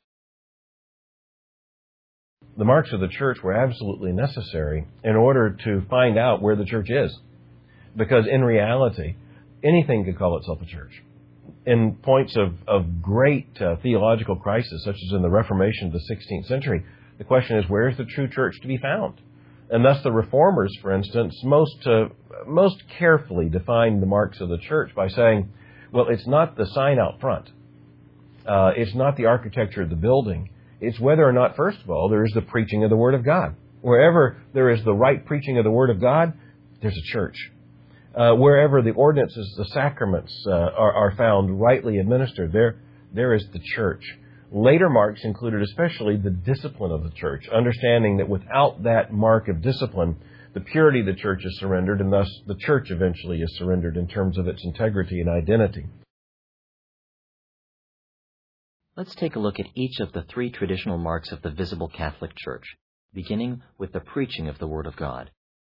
I: The marks of the church were absolutely necessary in order to find out where the church is. Because in reality, anything could call itself a church. In points of, of great uh, theological crisis, such as in the Reformation of the sixteenth century, the question is, where is the true church to be found? And thus the Reformers, for instance, most uh, most carefully defined the marks of the church by saying, well, it's not the sign out front. Uh, it's not the architecture of the building. It's whether or not, first of all, there is the preaching of the Word of God. Wherever there is the right preaching of the Word of God, there's a church. Uh, wherever the ordinances, the sacraments uh, are, are found rightly administered, there, there is the church. Later marks included especially the discipline of the church, understanding that without that mark of discipline, the purity of the church is surrendered, and thus the church eventually is surrendered in terms of its integrity and identity.
B: Let's take a look at each of the three traditional marks of the visible Catholic Church, beginning with the preaching of the Word of God.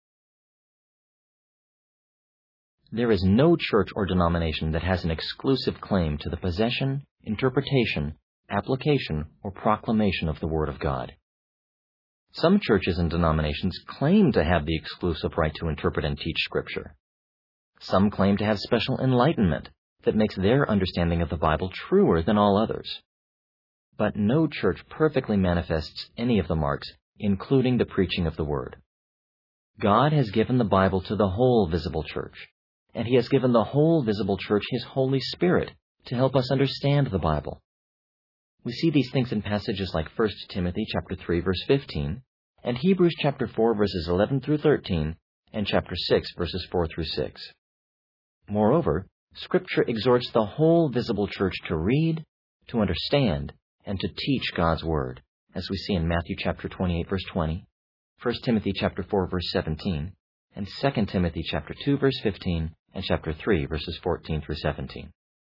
B: There is no church or denomination that has an exclusive claim to the possession, interpretation, application, or proclamation of the Word of God. Some churches and denominations claim to have the exclusive right to interpret and teach Scripture. Some claim to have special enlightenment that makes their understanding of the Bible truer than all others. But no church perfectly manifests any of the marks, including the preaching of the Word. God has given the Bible to the whole visible church, and He has given the whole visible church His Holy Spirit to help us understand the Bible. We see these things in passages like First Timothy chapter three, verse fifteen, and Hebrews chapter four, verses eleven through thirteen, and chapter six, verses four through six. Moreover, Scripture exhorts the whole visible church to read, to understand, and to teach God's Word, as we see in Matthew chapter twenty-eight, verse twenty, First Timothy chapter four, verse seventeen, and Second Timothy chapter two, verse fifteen, and chapter three, verses fourteen through seventeen.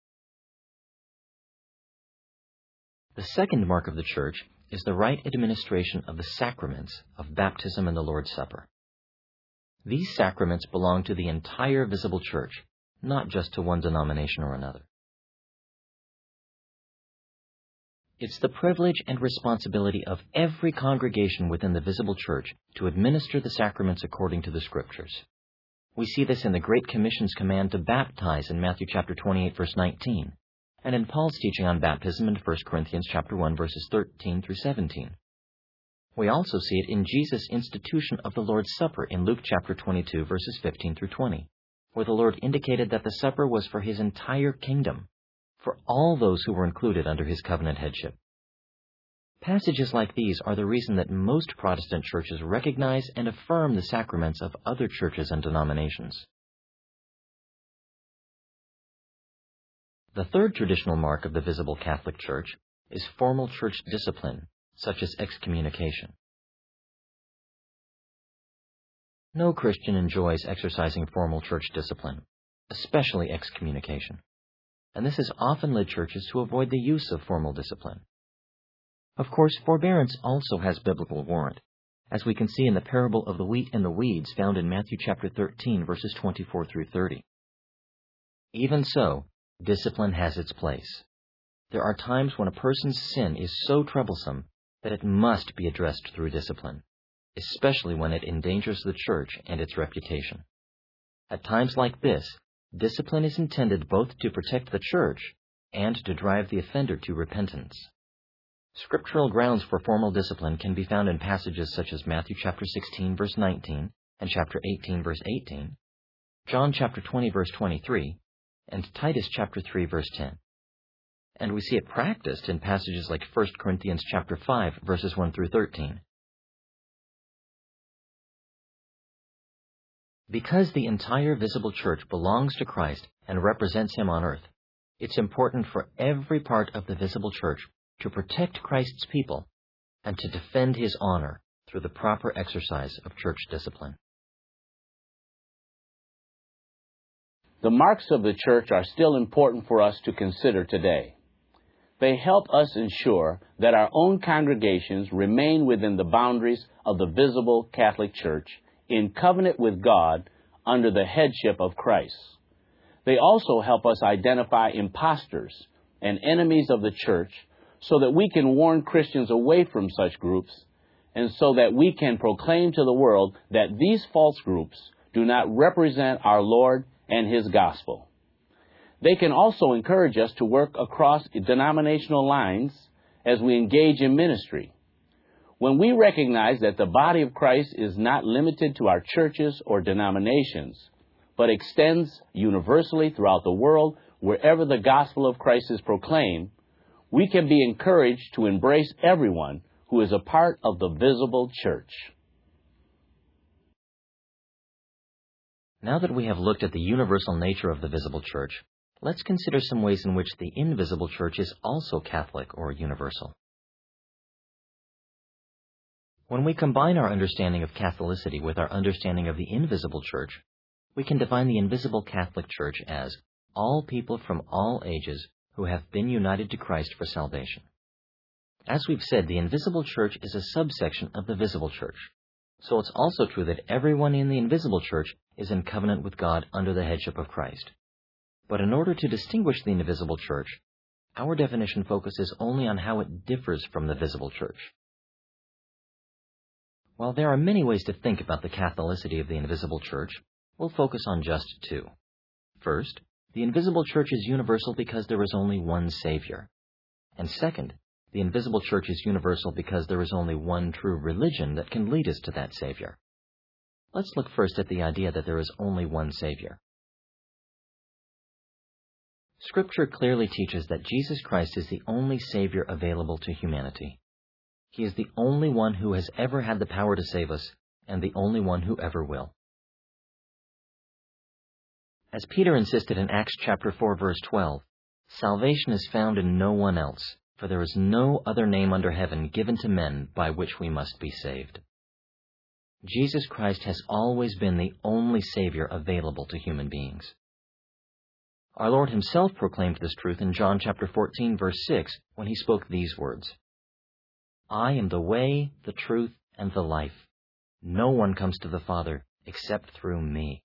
B: The second mark of the Church is the right administration of the sacraments of baptism and the Lord's Supper. These sacraments belong to the entire visible church, not just to one denomination or another. It's the privilege and responsibility of every congregation within the visible church to administer the sacraments according to the Scriptures. We see this in the Great Commission's command to baptize in Matthew chapter twenty-eight, verse nineteen, and in Paul's teaching on baptism in First Corinthians chapter one, verses thirteen through seventeen. We also see it in Jesus' institution of the Lord's Supper in Luke chapter twenty-two, verses fifteen through twenty, where the Lord indicated that the supper was for His entire kingdom, for all those who were included under His covenant headship. Passages like these are the reason that most Protestant churches recognize and affirm the sacraments of other churches and denominations. The third traditional mark of the visible Catholic Church is formal church discipline, such as excommunication. No Christian enjoys exercising formal church discipline, especially excommunication, and this has often led churches to avoid the use of formal discipline. Of course, forbearance also has biblical warrant, as we can see in the parable of the wheat and the weeds found in Matthew chapter thirteen, verses twenty-four through thirty. Even so, discipline has its place. There are times when a person's sin is so troublesome that it must be addressed through discipline, especially when it endangers the church and its reputation. At times like this, discipline is intended both to protect the church and to drive the offender to repentance. Scriptural grounds for formal discipline can be found in passages such as Matthew chapter sixteen, verse nineteen, and chapter eighteen, verse eighteen, John chapter twenty, verse twenty-three, and Titus chapter three, verse ten. And we see it practiced in passages like First Corinthians chapter five, verses one through thirteen. Because the entire visible church belongs to Christ and represents Him on earth, it's important for every part of the visible church to protect Christ's people and to defend His honor through the proper exercise of church discipline.
A: The marks of the church are still important for us to consider today. They help us ensure that our own congregations remain within the boundaries of the visible Catholic Church in covenant with God under the headship of Christ. They also help us identify imposters and enemies of the church so that we can warn Christians away from such groups and so that we can proclaim to the world that these false groups do not represent our Lord and His gospel. They can also encourage us to work across denominational lines as we engage in ministry. When we recognize that the body of Christ is not limited to our churches or denominations, but extends universally throughout the world wherever the gospel of Christ is proclaimed, we can be encouraged to embrace everyone who is a part of the visible church.
B: Now that we have looked at the universal nature of the visible church, let's consider some ways in which the invisible church is also Catholic or universal. When we combine our understanding of Catholicity with our understanding of the invisible church, we can define the invisible Catholic Church as all people from all ages who have been united to Christ for salvation. As we've said, the invisible church is a subsection of the visible church. So it's also true that everyone in the invisible church is in covenant with God under the headship of Christ. But in order to distinguish the invisible church, our definition focuses only on how it differs from the visible church. While there are many ways to think about the Catholicity of the invisible church, we'll focus on just two. First, the invisible church is universal because there is only one Savior. And second, the invisible church is universal because there is only one true religion that can lead us to that Savior. Let's look first at the idea that there is only one Savior. Scripture clearly teaches that Jesus Christ is the only Savior available to humanity. He is the only one who has ever had the power to save us, and the only one who ever will. As Peter insisted in Acts chapter four, verse twelve, salvation is found in no one else, for there is no other name under heaven given to men by which we must be saved. Jesus Christ has always been the only Savior available to human beings. Our Lord himself proclaimed this truth in John chapter fourteen, verse six, when he spoke these words, I am the way, the truth, and the life. No one comes to the Father except through me.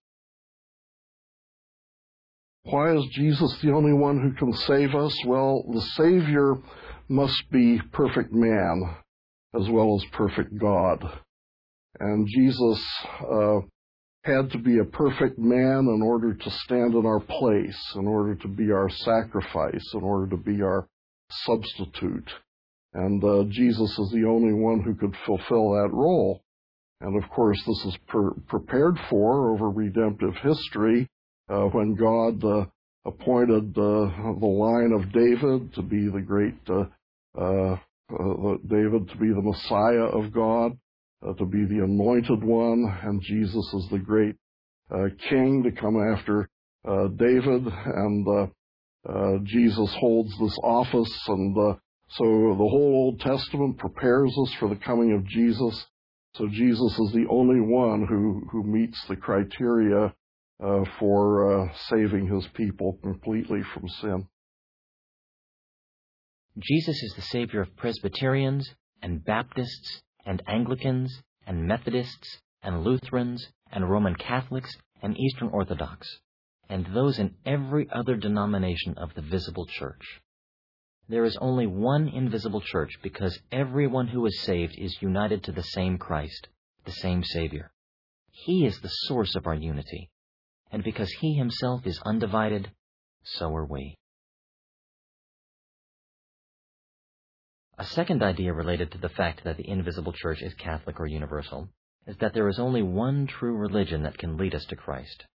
J: Why is Jesus the only one who can save us? Well, the Savior must be perfect man as well as perfect God. And Jesus uh, had to be a perfect man in order to stand in our place, in order to be our sacrifice, in order to be our substitute. And uh, Jesus is the only one who could fulfill that role. And of course, this is per- prepared for over redemptive history. Uh, when God uh, appointed uh, the line of David to be the great uh, uh, uh, David to be the Messiah of God, uh, to be the anointed one, and Jesus is the great uh, King to come after uh, David, and uh, uh, Jesus holds this office, and uh, so the whole Old Testament prepares us for the coming of Jesus. So Jesus is the only one who who meets the criteria Uh, for uh, saving his people completely from sin.
B: Jesus is the Savior of Presbyterians and Baptists and Anglicans and Methodists and Lutherans and Roman Catholics and Eastern Orthodox, and those in every other denomination of the visible church. There is only one invisible church because everyone who is saved is united to the same Christ, the same Savior. He is the source of our unity. And because he himself is undivided, so are we. A second idea related to the fact that the invisible church is Catholic or universal is that there is only one true religion that can lead us to Christ.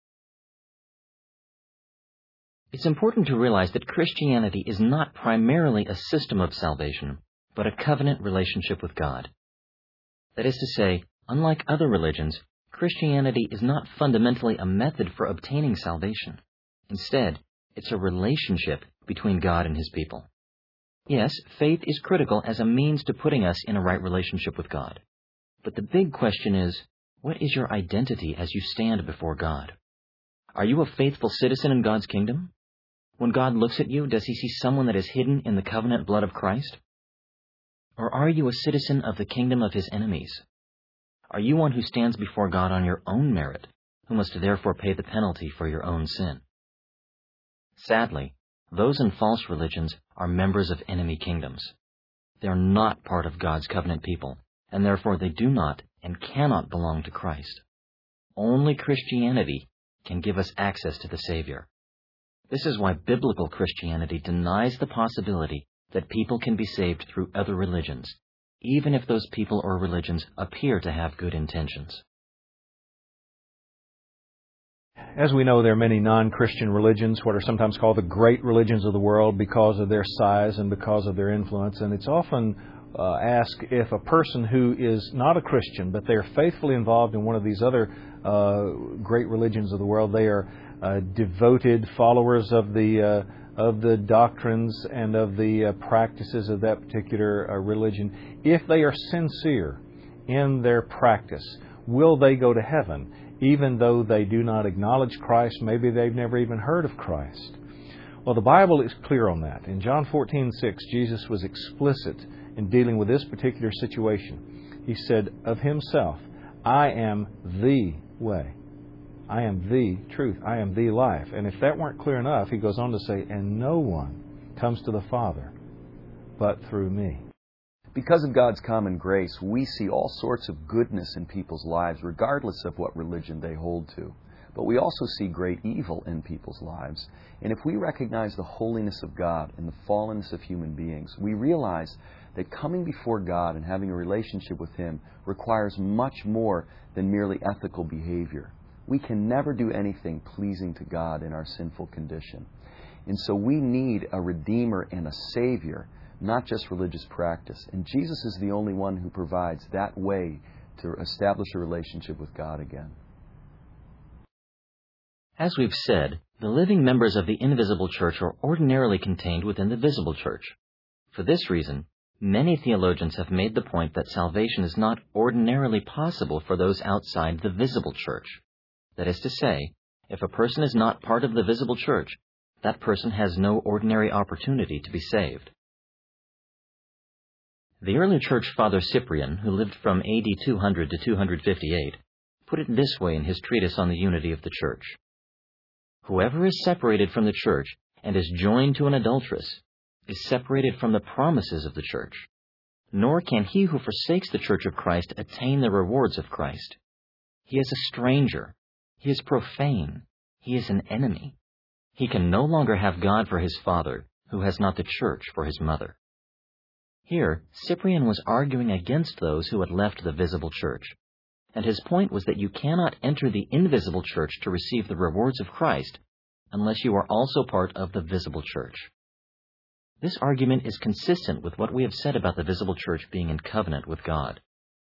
B: It's important to realize that Christianity is not primarily a system of salvation, but a covenant relationship with God. That is to say, unlike other religions, Christianity is not fundamentally a method for obtaining salvation. Instead, it's a relationship between God and his people. Yes, faith is critical as a means to putting us in a right relationship with God. But the big question is, what is your identity as you stand before God? Are you a faithful citizen in God's kingdom? When God looks at you, does he see someone that is hidden in the covenant blood of Christ? Or are you a citizen of the kingdom of his enemies? Are you one who stands before God on your own merit, who must therefore pay the penalty for your own sin? Sadly, those in false religions are members of enemy kingdoms. They are not part of God's covenant people, and therefore they do not and cannot belong to Christ. Only Christianity can give us access to the Savior. This is why biblical Christianity denies the possibility that people can be saved through other religions, even if those people or religions appear to have good intentions.
G: As we know, there are many non-Christian religions, what are sometimes called the great religions of the world because of their size and because of their influence. And it's often uh, asked if a person who is not a Christian, but they are faithfully involved in one of these other uh, great religions of the world, they are uh, devoted followers of the uh, of the doctrines and of the uh, practices of that particular uh, religion. If they are sincere in their practice, will they go to heaven? Even though they do not acknowledge Christ, maybe they've never even heard of Christ. Well, the Bible is clear on that. In John fourteen six, Jesus was explicit in dealing with this particular situation. He said of himself, I am the way. I am the truth. I am the life. And if that weren't clear enough, he goes on to say, and no one comes to the Father but through me.
K: Because of God's common grace, we see all sorts of goodness in people's lives, regardless of what religion they hold to. But we also see great evil in people's lives. And if we recognize the holiness of God and the fallenness of human beings, we realize that coming before God and having a relationship with Him requires much more than merely ethical behavior. We can never do anything pleasing to God in our sinful condition. And so we need a Redeemer and a Savior, not just religious practice. And Jesus is the only one who provides that way to establish a relationship with God again.
B: As we've said, the living members of the invisible church are ordinarily contained within the visible church. For this reason, many theologians have made the point that salvation is not ordinarily possible for those outside the visible church. That is to say, if a person is not part of the visible church, that person has no ordinary opportunity to be saved. The early church father Cyprian, who lived from A D two hundred to two fifty-eight, put it this way in his treatise on the unity of the church. Whoever is separated from the church and is joined to an adulteress is separated from the promises of the church, nor can he who forsakes the church of Christ attain the rewards of Christ. He is a stranger. He is profane. He is an enemy. He can no longer have God for his father, who has not the church for his mother. Here, Cyprian was arguing against those who had left the visible church, and his point was that you cannot enter the invisible church to receive the rewards of Christ unless you are also part of the visible church. This argument is consistent with what we have said about the visible church being in covenant with God.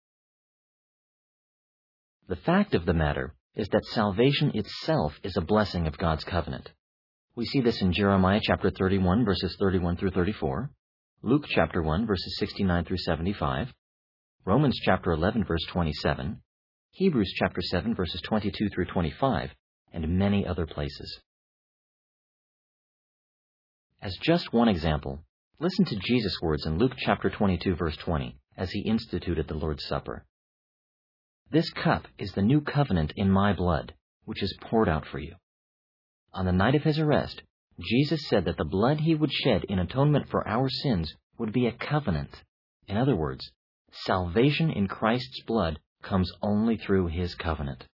B: The fact of the matter is that salvation itself is a blessing of God's covenant. We see this in Jeremiah chapter thirty-one, verses thirty-one through thirty-four, Luke chapter one, verses sixty-nine through seventy-five, Romans chapter eleven, verse twenty-seven, Hebrews chapter seven, verses twenty-two through twenty-five, and many other places. As just one example, listen to Jesus' words in Luke chapter twenty-two, verse twenty, as he instituted the Lord's Supper. This cup is the new covenant in my blood, which is poured out for you. On the night of his arrest, Jesus said that the blood he would shed in atonement for our sins would be a covenant. In other words, salvation in Christ's blood comes only through his covenant.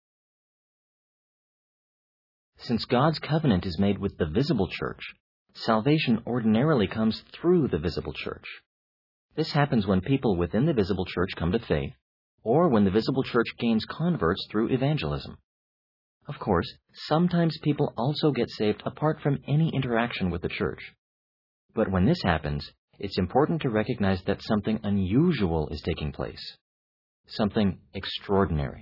B: Since God's covenant is made with the visible church, salvation ordinarily comes through the visible church. This happens when people within the visible church come to faith, or when the visible church gains converts through evangelism. Of course, sometimes people also get saved apart from any interaction with the church. But when this happens, it's important to recognize that something unusual is taking place, something extraordinary.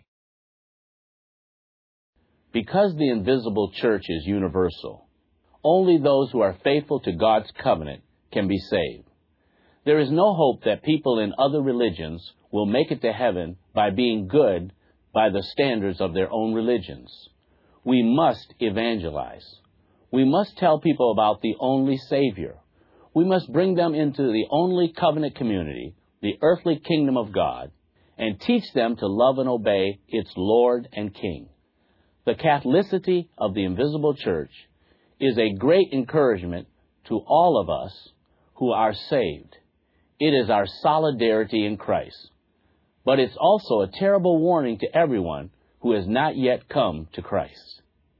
A: Because the invisible church is universal, only those who are faithful to God's covenant can be saved. There is no hope that people in other religions will make it to heaven by being good by the standards of their own religions. We must evangelize. We must tell people about the only Savior. We must bring them into the only covenant community, the earthly kingdom of God, and teach them to love and obey its Lord and King. The Catholicity of the invisible church is a great encouragement to all of us who are saved. It is our solidarity in Christ. But it's also a terrible warning to everyone who has not yet come to Christ.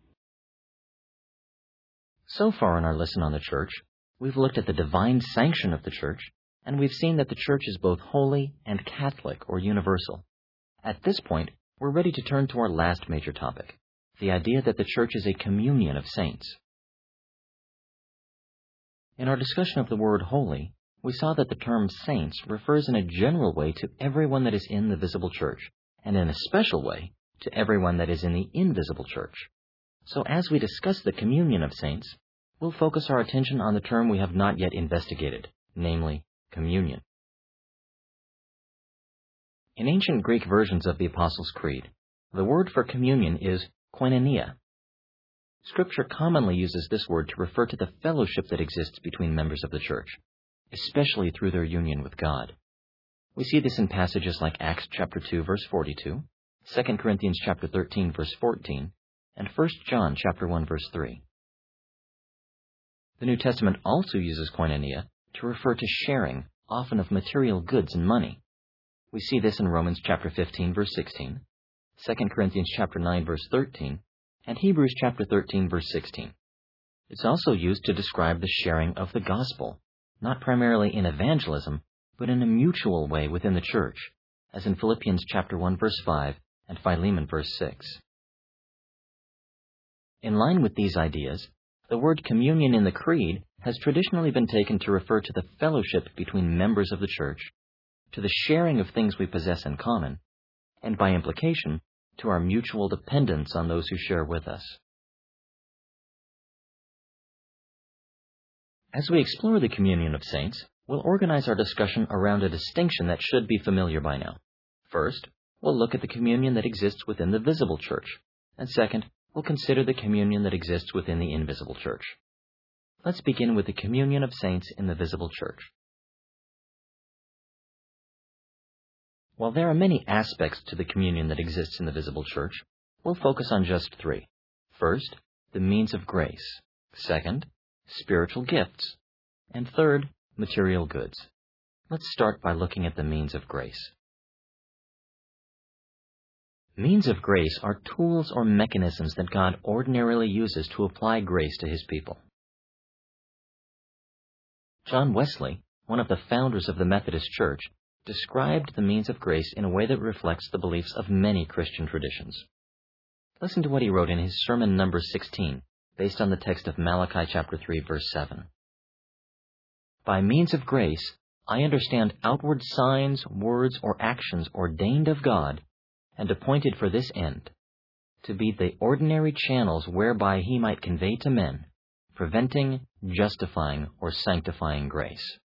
B: So far in our lesson on the church, we've looked at the divine sanction of the church, and we've seen that the church is both holy and Catholic or universal. At this point, we're ready to turn to our last major topic, the idea that the church is a communion of saints. In our discussion of the word holy, we saw that the term saints refers in a general way to everyone that is in the visible church, and in a special way to everyone that is in the invisible church. So as we discuss the communion of saints, we'll focus our attention on the term we have not yet investigated, namely, communion. In ancient Greek versions of the Apostles' Creed, the word for communion is koinonia. Scripture commonly uses this word to refer to the fellowship that exists between members of the church, especially through their union with God. We see this in passages like Acts chapter two, verse forty-two, Second Corinthians chapter thirteen, verse fourteen, and First John chapter one, verse three. The New Testament also uses koinonia to refer to sharing, often of material goods and money. We see this in Romans chapter fifteen, verse sixteen, Second Corinthians chapter nine, verse thirteen, and Hebrews chapter thirteen, verse sixteen. It's also used to describe the sharing of the gospel, not primarily in evangelism, but in a mutual way within the church, as in Philippians chapter one, verse five, and Philemon verse six. In line with these ideas, the word communion in the Creed has traditionally been taken to refer to the fellowship between members of the church, to the sharing of things we possess in common, and by implication, to our mutual dependence on those who share with us. As we explore the communion of saints, we'll organize our discussion around a distinction that should be familiar by now. First, we'll look at the communion that exists within the visible church, and second, we'll consider the communion that exists within the invisible church. Let's begin with the communion of saints in the visible church. While there are many aspects to the communion that exists in the visible church, we'll focus on just three. First, the means of grace. Second, spiritual gifts. And third, material goods. Let's start by looking at the means of grace. Means of grace are tools or mechanisms that God ordinarily uses to apply grace to His people. John Wesley, one of the founders of the Methodist Church, described the means of grace in a way that reflects the beliefs of many Christian traditions. Listen to what he wrote in his sermon number sixteen, based on the text of Malachi chapter three, verse seven. By means of grace, I understand outward signs, words, or actions ordained of God and appointed for this end, to be the ordinary channels whereby He might convey to men, preventing, justifying, or sanctifying grace.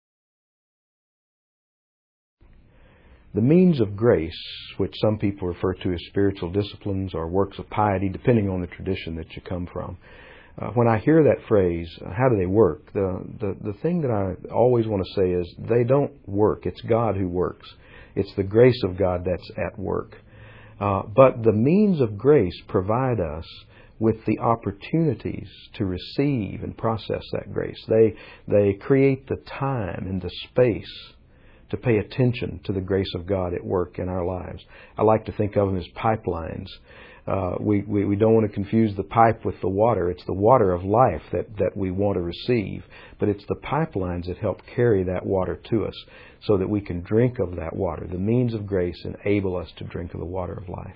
F: The means of grace, which some people refer to as spiritual disciplines or works of piety, depending on the tradition that you come from. Uh, when I hear that phrase, uh, how do they work? The, the, the thing that I always want to say is they don't work. It's God who works. It's the grace of God that's at work. Uh, but the means of grace provide us with the opportunities to receive and process that grace. They, they create the time and the space to pay attention to the grace of God at work in our lives. I like to think of them as pipelines. Uh, we, we, we don't want to confuse the pipe with the water. It's the water of life that, that we want to receive, but it's the pipelines that help carry that water to us so that we can drink of that water. The means of grace enable us to drink of the water of life.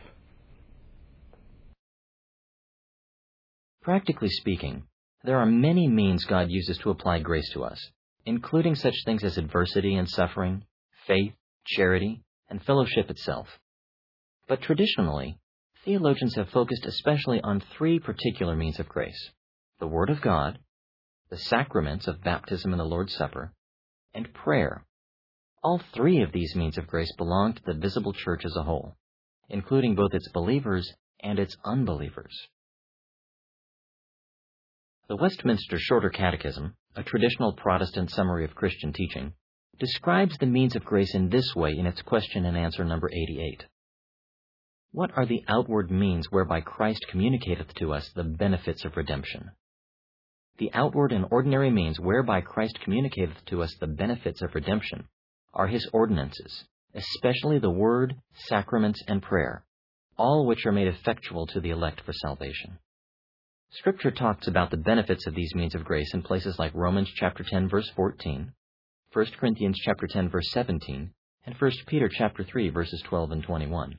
B: Practically speaking, there are many means God uses to apply grace to us, including such things as adversity and suffering, faith, charity, and fellowship itself. But traditionally, theologians have focused especially on three particular means of grace: the Word of God, the sacraments of baptism and the Lord's Supper, and prayer. All three of these means of grace belong to the visible church as a whole, including both its believers and its unbelievers. The Westminster Shorter Catechism, a traditional Protestant summary of Christian teaching, describes the means of grace in this way in its question and answer number eighty-eight. What are the outward means whereby Christ communicateth to us the benefits of redemption? The outward and ordinary means whereby Christ communicateth to us the benefits of redemption are His ordinances, especially the Word, sacraments, and prayer, all which are made effectual to the elect for salvation. Scripture talks about the benefits of these means of grace in places like Romans chapter ten, verse fourteen, First Corinthians chapter ten, verse seventeen, and First Peter chapter three, verses twelve and twenty-one.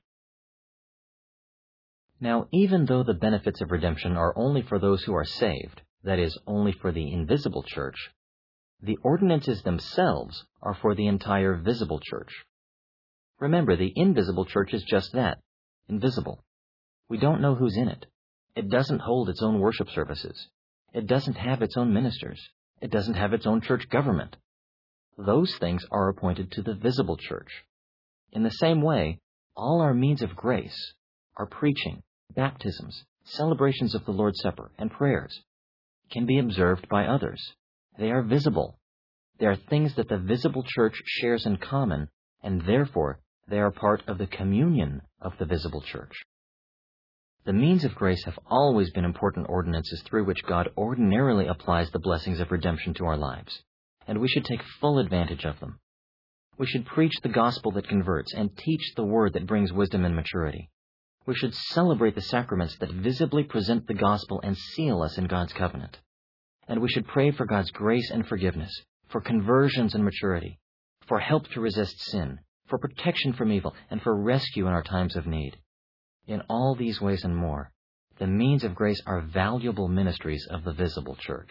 B: Now, even though the benefits of redemption are only for those who are saved, that is, only for the invisible church, the ordinances themselves are for the entire visible church. Remember, the invisible church is just that, invisible. We don't know who's in it. It doesn't hold its own worship services. It doesn't have its own ministers. It doesn't have its own church government. Those things are appointed to the visible church. In the same way, all our means of grace, our preaching, baptisms, celebrations of the Lord's Supper, and prayers, can be observed by others. They are visible. They are things that the visible church shares in common, and therefore they are part of the communion of the visible church. The means of grace have always been important ordinances through which God ordinarily applies the blessings of redemption to our lives, and we should take full advantage of them. We should preach the gospel that converts and teach the word that brings wisdom and maturity. We should celebrate the sacraments that visibly present the gospel and seal us in God's covenant. And we should pray for God's grace and forgiveness, for conversions and maturity, for help to resist sin, for protection from evil, and for rescue in our times of need. In all these ways and more, the means of grace are valuable ministries of the visible church.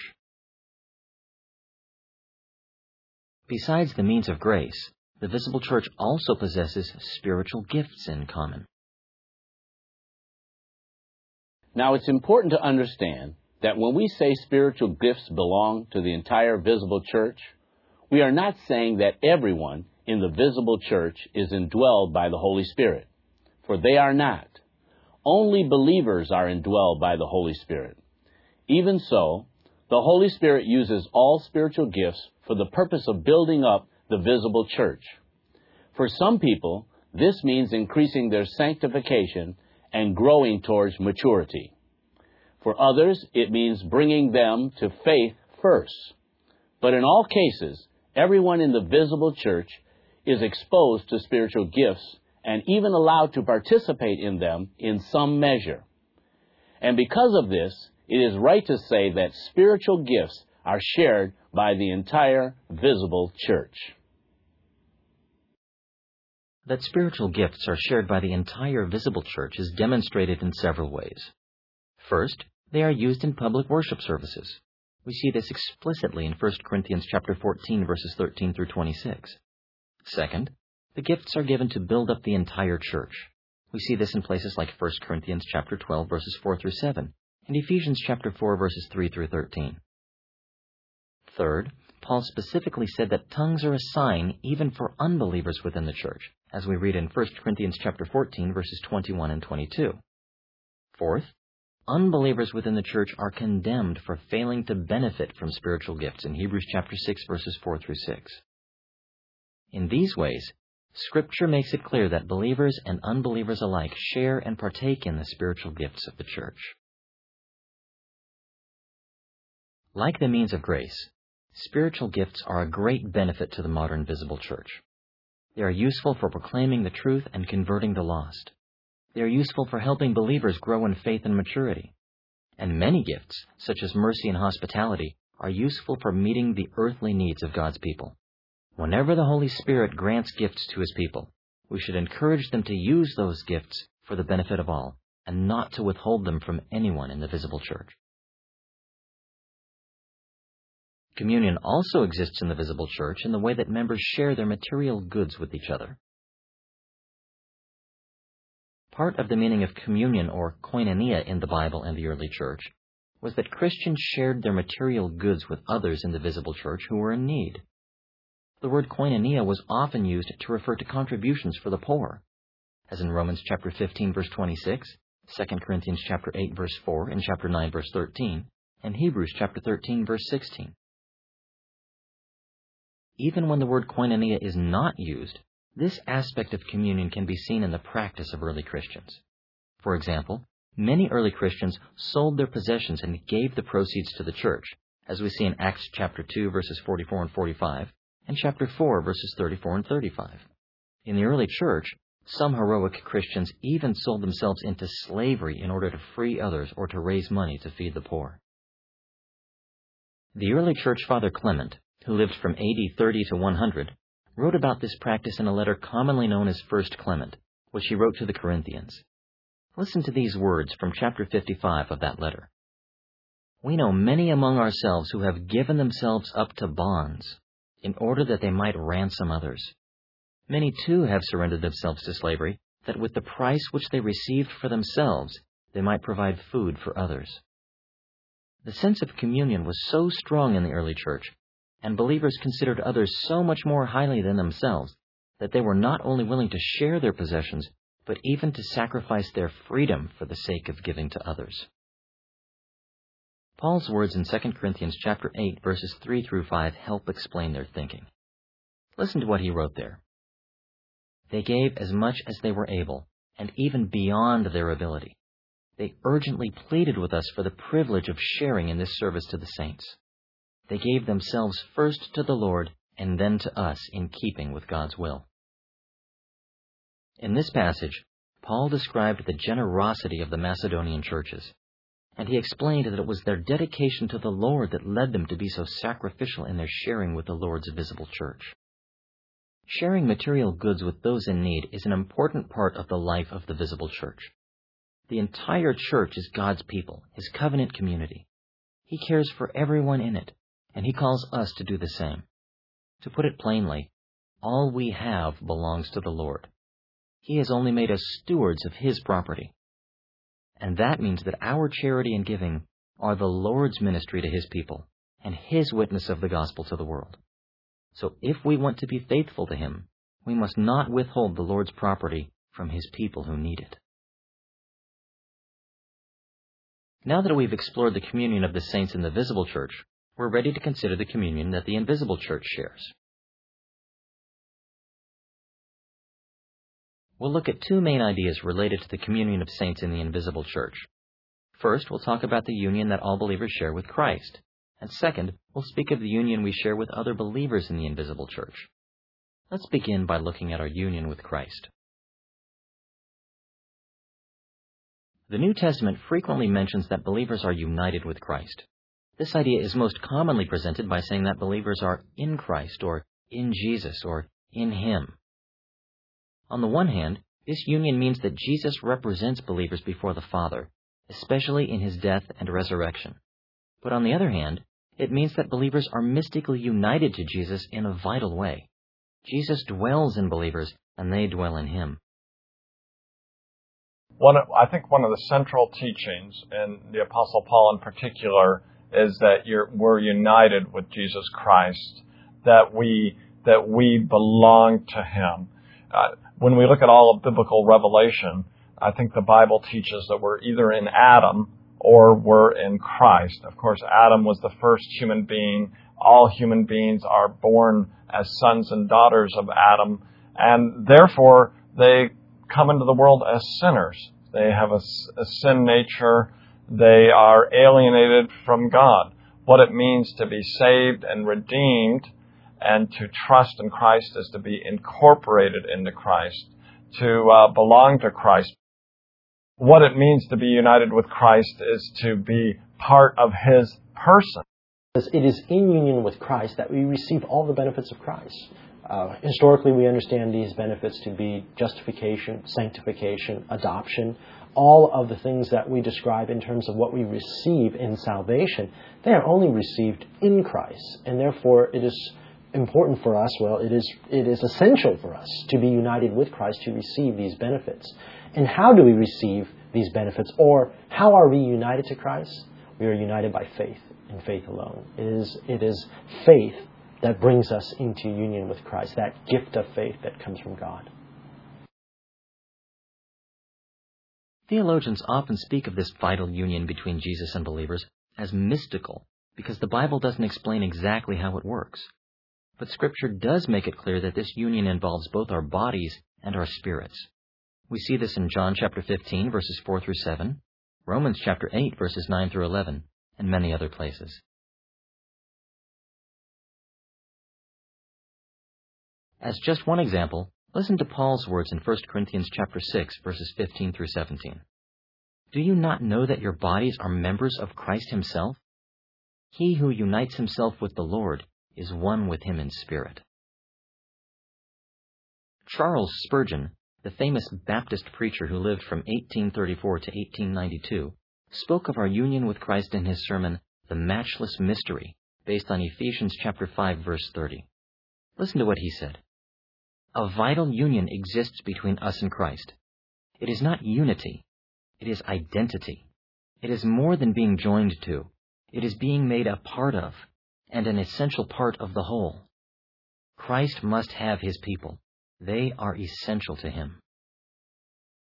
B: Besides the means of grace, the visible church also possesses spiritual gifts in common.
A: Now, it's important to understand that when we say spiritual gifts belong to the entire visible church, we are not saying that everyone in the visible church is indwelled by the Holy Spirit, for they are not. Only believers are indwelled by the Holy Spirit. Even so, the Holy Spirit uses all spiritual gifts for the purpose of building up the visible church. For some people, this means increasing their sanctification and growing towards maturity. For others, it means bringing them to faith first. But in all cases, everyone in the visible church is exposed to spiritual gifts and even allowed to participate in them in some measure. And because of this, it is right to say that spiritual gifts are shared by the entire visible church.
B: That spiritual gifts are shared by the entire visible church is demonstrated in several ways. First, they are used in public worship services. We see this explicitly in First Corinthians chapter fourteen, verses thirteen through twenty-six. Second, the gifts are given to build up the entire church. We see this in places like First Corinthians chapter twelve, verses four through seven, and Ephesians chapter four, verses three through thirteen. Third, Paul specifically said that tongues are a sign even for unbelievers within the church, as we read in First Corinthians chapter fourteen, verses twenty-one and twenty-two. Fourth, unbelievers within the church are condemned for failing to benefit from spiritual gifts in Hebrews chapter six, verses four through six. In these ways, Scripture makes it clear that believers and unbelievers alike share and partake in the spiritual gifts of the church. Like the means of grace, spiritual gifts are a great benefit to the modern visible church. They are useful for proclaiming the truth and converting the lost. They are useful for helping believers grow in faith and maturity. And many gifts, such as mercy and hospitality, are useful for meeting the earthly needs of God's people. Whenever the Holy Spirit grants gifts to His people, we should encourage them to use those gifts for the benefit of all, and not to withhold them from anyone in the visible church. Communion also exists in the visible church in the way that members share their material goods with each other. Part of the meaning of communion, or koinonia, in the Bible and the early church was that Christians shared their material goods with others in the visible church who were in need. The word koinonia was often used to refer to contributions for the poor, as in Romans chapter fifteen, verse twenty-six, Second Corinthians chapter eight, verse four, and chapter nine, verse thirteen, and Hebrews chapter thirteen, verse sixteen. Even when the word koinonia is not used, this aspect of communion can be seen in the practice of early Christians. For example, many early Christians sold their possessions and gave the proceeds to the church, as we see in Acts chapter two, verses forty-four and forty-five, and chapter four, verses thirty-four and thirty-five. In the early church, some heroic Christians even sold themselves into slavery in order to free others or to raise money to feed the poor. The early church father Clement, who lived from A D thirty to one hundred, wrote about this practice in a letter commonly known as First Clement, which he wrote to the Corinthians. Listen to these words from chapter fifty-five of that letter. "We know many among ourselves who have given themselves up to bonds, in order that they might ransom others. Many too have surrendered themselves to slavery, that with the price which they received for themselves, they might provide food for others." The sense of communion was so strong in the early church, and believers considered others so much more highly than themselves, that they were not only willing to share their possessions, but even to sacrifice their freedom for the sake of giving to others. Paul's words in Second Corinthians chapter eight, verses three through five help explain their thinking. Listen to what he wrote there. They gave as much as they were able, and even beyond their ability. They urgently pleaded with us for the privilege of sharing in this service to the saints. They gave themselves first to the Lord and then to us in keeping with God's will. In this passage, Paul described the generosity of the Macedonian churches, and he explained that it was their dedication to the Lord that led them to be so sacrificial in their sharing with the Lord's visible church. Sharing material goods with those in need is an important part of the life of the visible church. The entire church is God's people, His covenant community. He cares for everyone in it, and He calls us to do the same. To put it plainly, all we have belongs to the Lord. He has only made us stewards of His property. And that means that our charity and giving are the Lord's ministry to His people and His witness of the gospel to the world. So if we want to be faithful to Him, we must not withhold the Lord's property from His people who need it. Now that we've explored the communion of the saints in the visible church, we're ready to consider the communion that the invisible church shares. We'll look at two main ideas related to the communion of saints in the invisible church. First, we'll talk about the union that all believers share with Christ. And second, we'll speak of the union we share with other believers in the invisible church. Let's begin by looking at our union with Christ. The New Testament frequently mentions that believers are united with Christ. This idea is most commonly presented by saying that believers are in Christ, or in Jesus, or in Him. On the one hand, this union means that Jesus represents believers before the Father, especially in His death and resurrection. But on the other hand, it means that believers are mystically united to Jesus in a vital way. Jesus dwells in believers, and they dwell in Him.
L: One, of, I think one of the central teachings, and the Apostle Paul in particular, is that you're, we're united with Jesus Christ, that we that we belong to Him. Uh, when we look at all of biblical revelation, I think the Bible teaches that we're either in Adam or we're in Christ. Of course, Adam was the first human being. All human beings are born as sons and daughters of Adam, and therefore they come into the world as sinners. They have a, a sin nature. They are alienated from God. What it means to be saved and redeemed and to trust in Christ is to be incorporated into Christ, to uh, belong to Christ. What it means to be united with Christ is to be part of His person.
M: It is in union with Christ that we receive all the benefits of Christ. Uh, historically, we understand these benefits to be justification, sanctification, adoption. All of the things that we describe in terms of what we receive in salvation, they are only received in Christ. And therefore, it is important for us, well, it is it is essential for us to be united with Christ to receive these benefits. And how do we receive these benefits? Or how are we united to Christ? We are united by faith, and faith alone. It is, it is faith that brings us into union with Christ, that gift of faith that comes from God.
B: Theologians often speak of this vital union between Jesus and believers as mystical, because the Bible doesn't explain exactly how it works. But Scripture does make it clear that this union involves both our bodies and our spirits. We see this in John chapter fifteen, verses four through seven, Romans chapter eight, verses nine through eleven, and many other places. As just one example, listen to Paul's words in First Corinthians chapter six, verses fifteen through seventeen. Do you not know that your bodies are members of Christ Himself? He who unites himself with the Lord is one with Him in spirit. Charles Spurgeon, the famous Baptist preacher who lived from eighteen thirty-four to eighteen ninety-two, spoke of our union with Christ in his sermon, The Matchless Mystery, based on Ephesians chapter five, verse thirty. Listen to what he said. A vital union exists between us and Christ. It is not unity. It is identity. It is more than being joined to. It is being made a part of, and an essential part of the whole. Christ must have His people. They are essential to Him.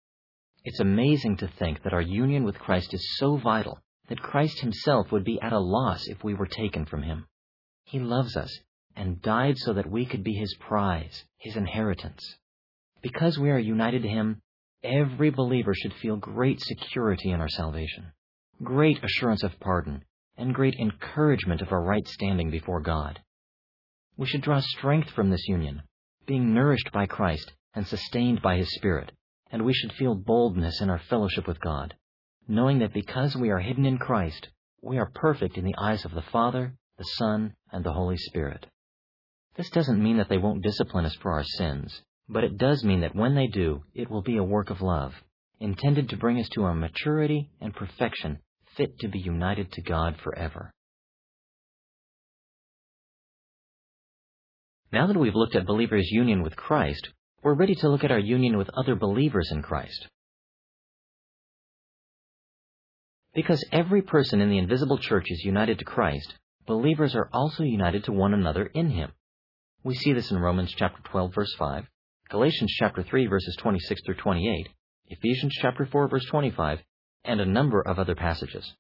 B: It's amazing to think that our union with Christ is so vital that Christ himself would be at a loss if we were taken from him. He loves us and died so that we could be his prize, his inheritance. Because we are united to him, every believer should feel great security in our salvation, great assurance of pardon, and great encouragement of our right standing before God. We should draw strength from this union, being nourished by Christ and sustained by his Spirit, and we should feel boldness in our fellowship with God, knowing that because we are hidden in Christ, we are perfect in the eyes of the Father, the Son, and the Holy Spirit. This doesn't mean that they won't discipline us for our sins, but it does mean that when they do, it will be a work of love, intended to bring us to our maturity and perfection, fit to be united to God forever. Now that we've looked at believers' union with Christ, we're ready to look at our union with other believers in Christ. Because every person in the invisible church is united to Christ, believers are also united to one another in him. We see this in Romans chapter twelve, verse five, Galatians chapter three, verses twenty-six through twenty-eight, Ephesians chapter four, verse twenty-five, and a number of other passages.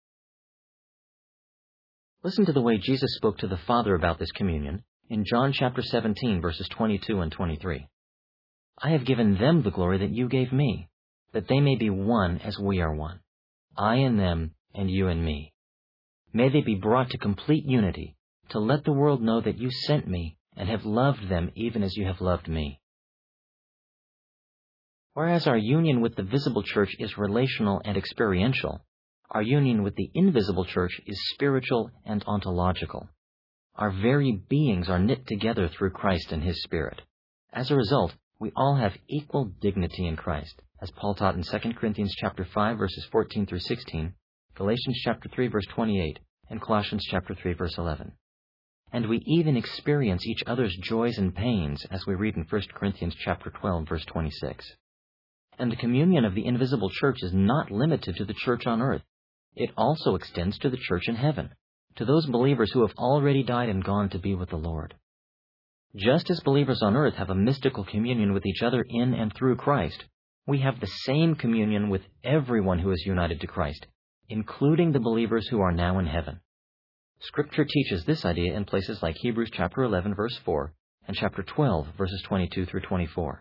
B: Listen to the way Jesus spoke to the Father about this communion in John chapter seventeen, verses twenty-two and twenty-three. I have given them the glory that you gave me, that they may be one as we are one, I in them and you in me. May they be brought to complete unity, to let the world know that you sent me and have loved them even as you have loved me. Whereas our union with the visible church is relational and experiential, our union with the invisible church is spiritual and ontological. Our very beings are knit together through Christ and his Spirit. As a result, we all have equal dignity in Christ, as Paul taught in Second Corinthians chapter five, verses fourteen through sixteen, Galatians chapter three, verse twenty-eight, and Colossians chapter three, verse eleven. And we even experience each other's joys and pains, as we read in First Corinthians chapter twelve, verse twenty-six. And the communion of the invisible church is not limited to the church on earth. It also extends to the church in heaven, to those believers who have already died and gone to be with the Lord. Just as believers on earth have a mystical communion with each other in and through Christ, we have the same communion with everyone who is united to Christ, including the believers who are now in heaven. Scripture teaches this idea in places like Hebrews chapter eleven, verse four, and chapter twelve, verses twenty-two through twenty-four.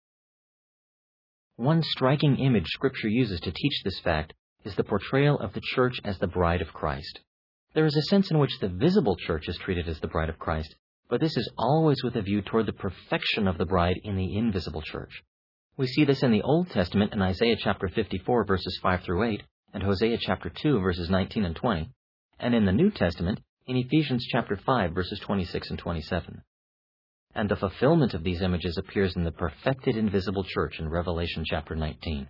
B: One striking image Scripture uses to teach this fact is the portrayal of the church as the bride of Christ. There is a sense in which the visible church is treated as the bride of Christ, but this is always with a view toward the perfection of the bride in the invisible church. We see this in the Old Testament in Isaiah chapter fifty-four, verses five through eight, and Hosea chapter two, verses nineteen and twenty, and in the New Testament in Ephesians chapter five, verses twenty-six and twenty-seven. And the fulfillment of these images appears in the perfected invisible church in Revelation chapter nineteen.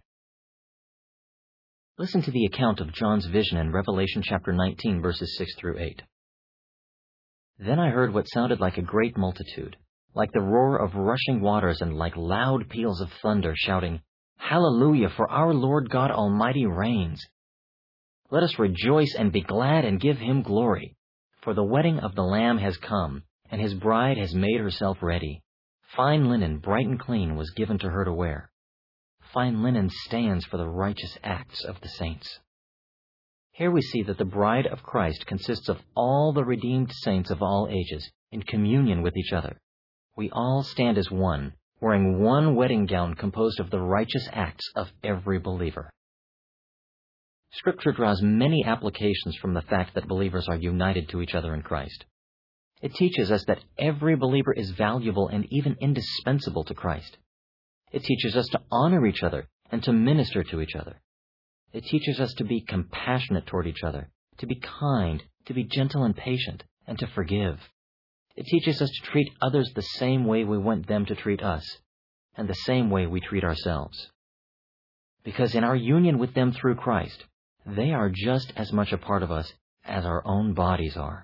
B: Listen to the account of John's vision in Revelation chapter nineteen, verses six through eight. Then I heard what sounded like a great multitude, like the roar of rushing waters and like loud peals of thunder, shouting, Hallelujah, for our Lord God Almighty reigns. Let us rejoice and be glad and give him glory, for the wedding of the Lamb has come, and his bride has made herself ready. Fine linen, bright and clean, was given to her to wear. Fine linen stands for the righteous acts of the saints. Here we see that the bride of Christ consists of all the redeemed saints of all ages in communion with each other. We all stand as one, wearing one wedding gown composed of the righteous acts of every believer. Scripture draws many applications from the fact that believers are united to each other in Christ. It teaches us that every believer is valuable and even indispensable to Christ. It teaches us to honor each other and to minister to each other. It teaches us to be compassionate toward each other, to be kind, to be gentle and patient, and to forgive. It teaches us to treat others the same way we want them to treat us, and the same way we treat ourselves. Because in our union with them through Christ, they are just as much a part of us as our own bodies are.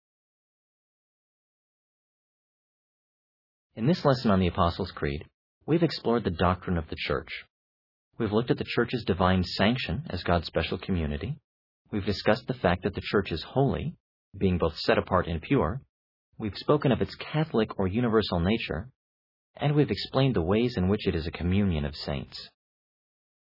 B: In this lesson on the Apostles' Creed, we've explored the doctrine of the church. We've looked at the church's divine sanction as God's special community. We've discussed the fact that the church is holy, being both set apart and pure. We've spoken of its Catholic or universal nature, and we've explained the ways in which it is a communion of saints.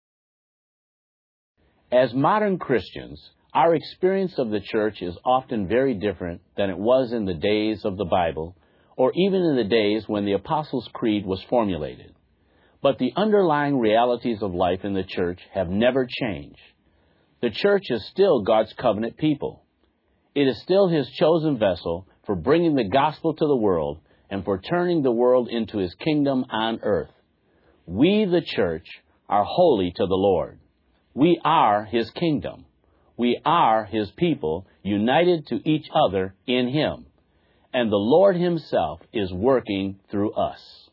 A: As modern Christians, our experience of the church is often very different than it was in the days of the Bible, or even in the days when the Apostles' Creed was formulated. But the underlying realities of life in the church have never changed. The church is still God's covenant people. It is still His chosen vessel for bringing the gospel to the world and for turning the world into His kingdom on earth. We, the church, are holy to the Lord. We are His kingdom. We are His people, united to each other in Him. And the Lord Himself is working through us.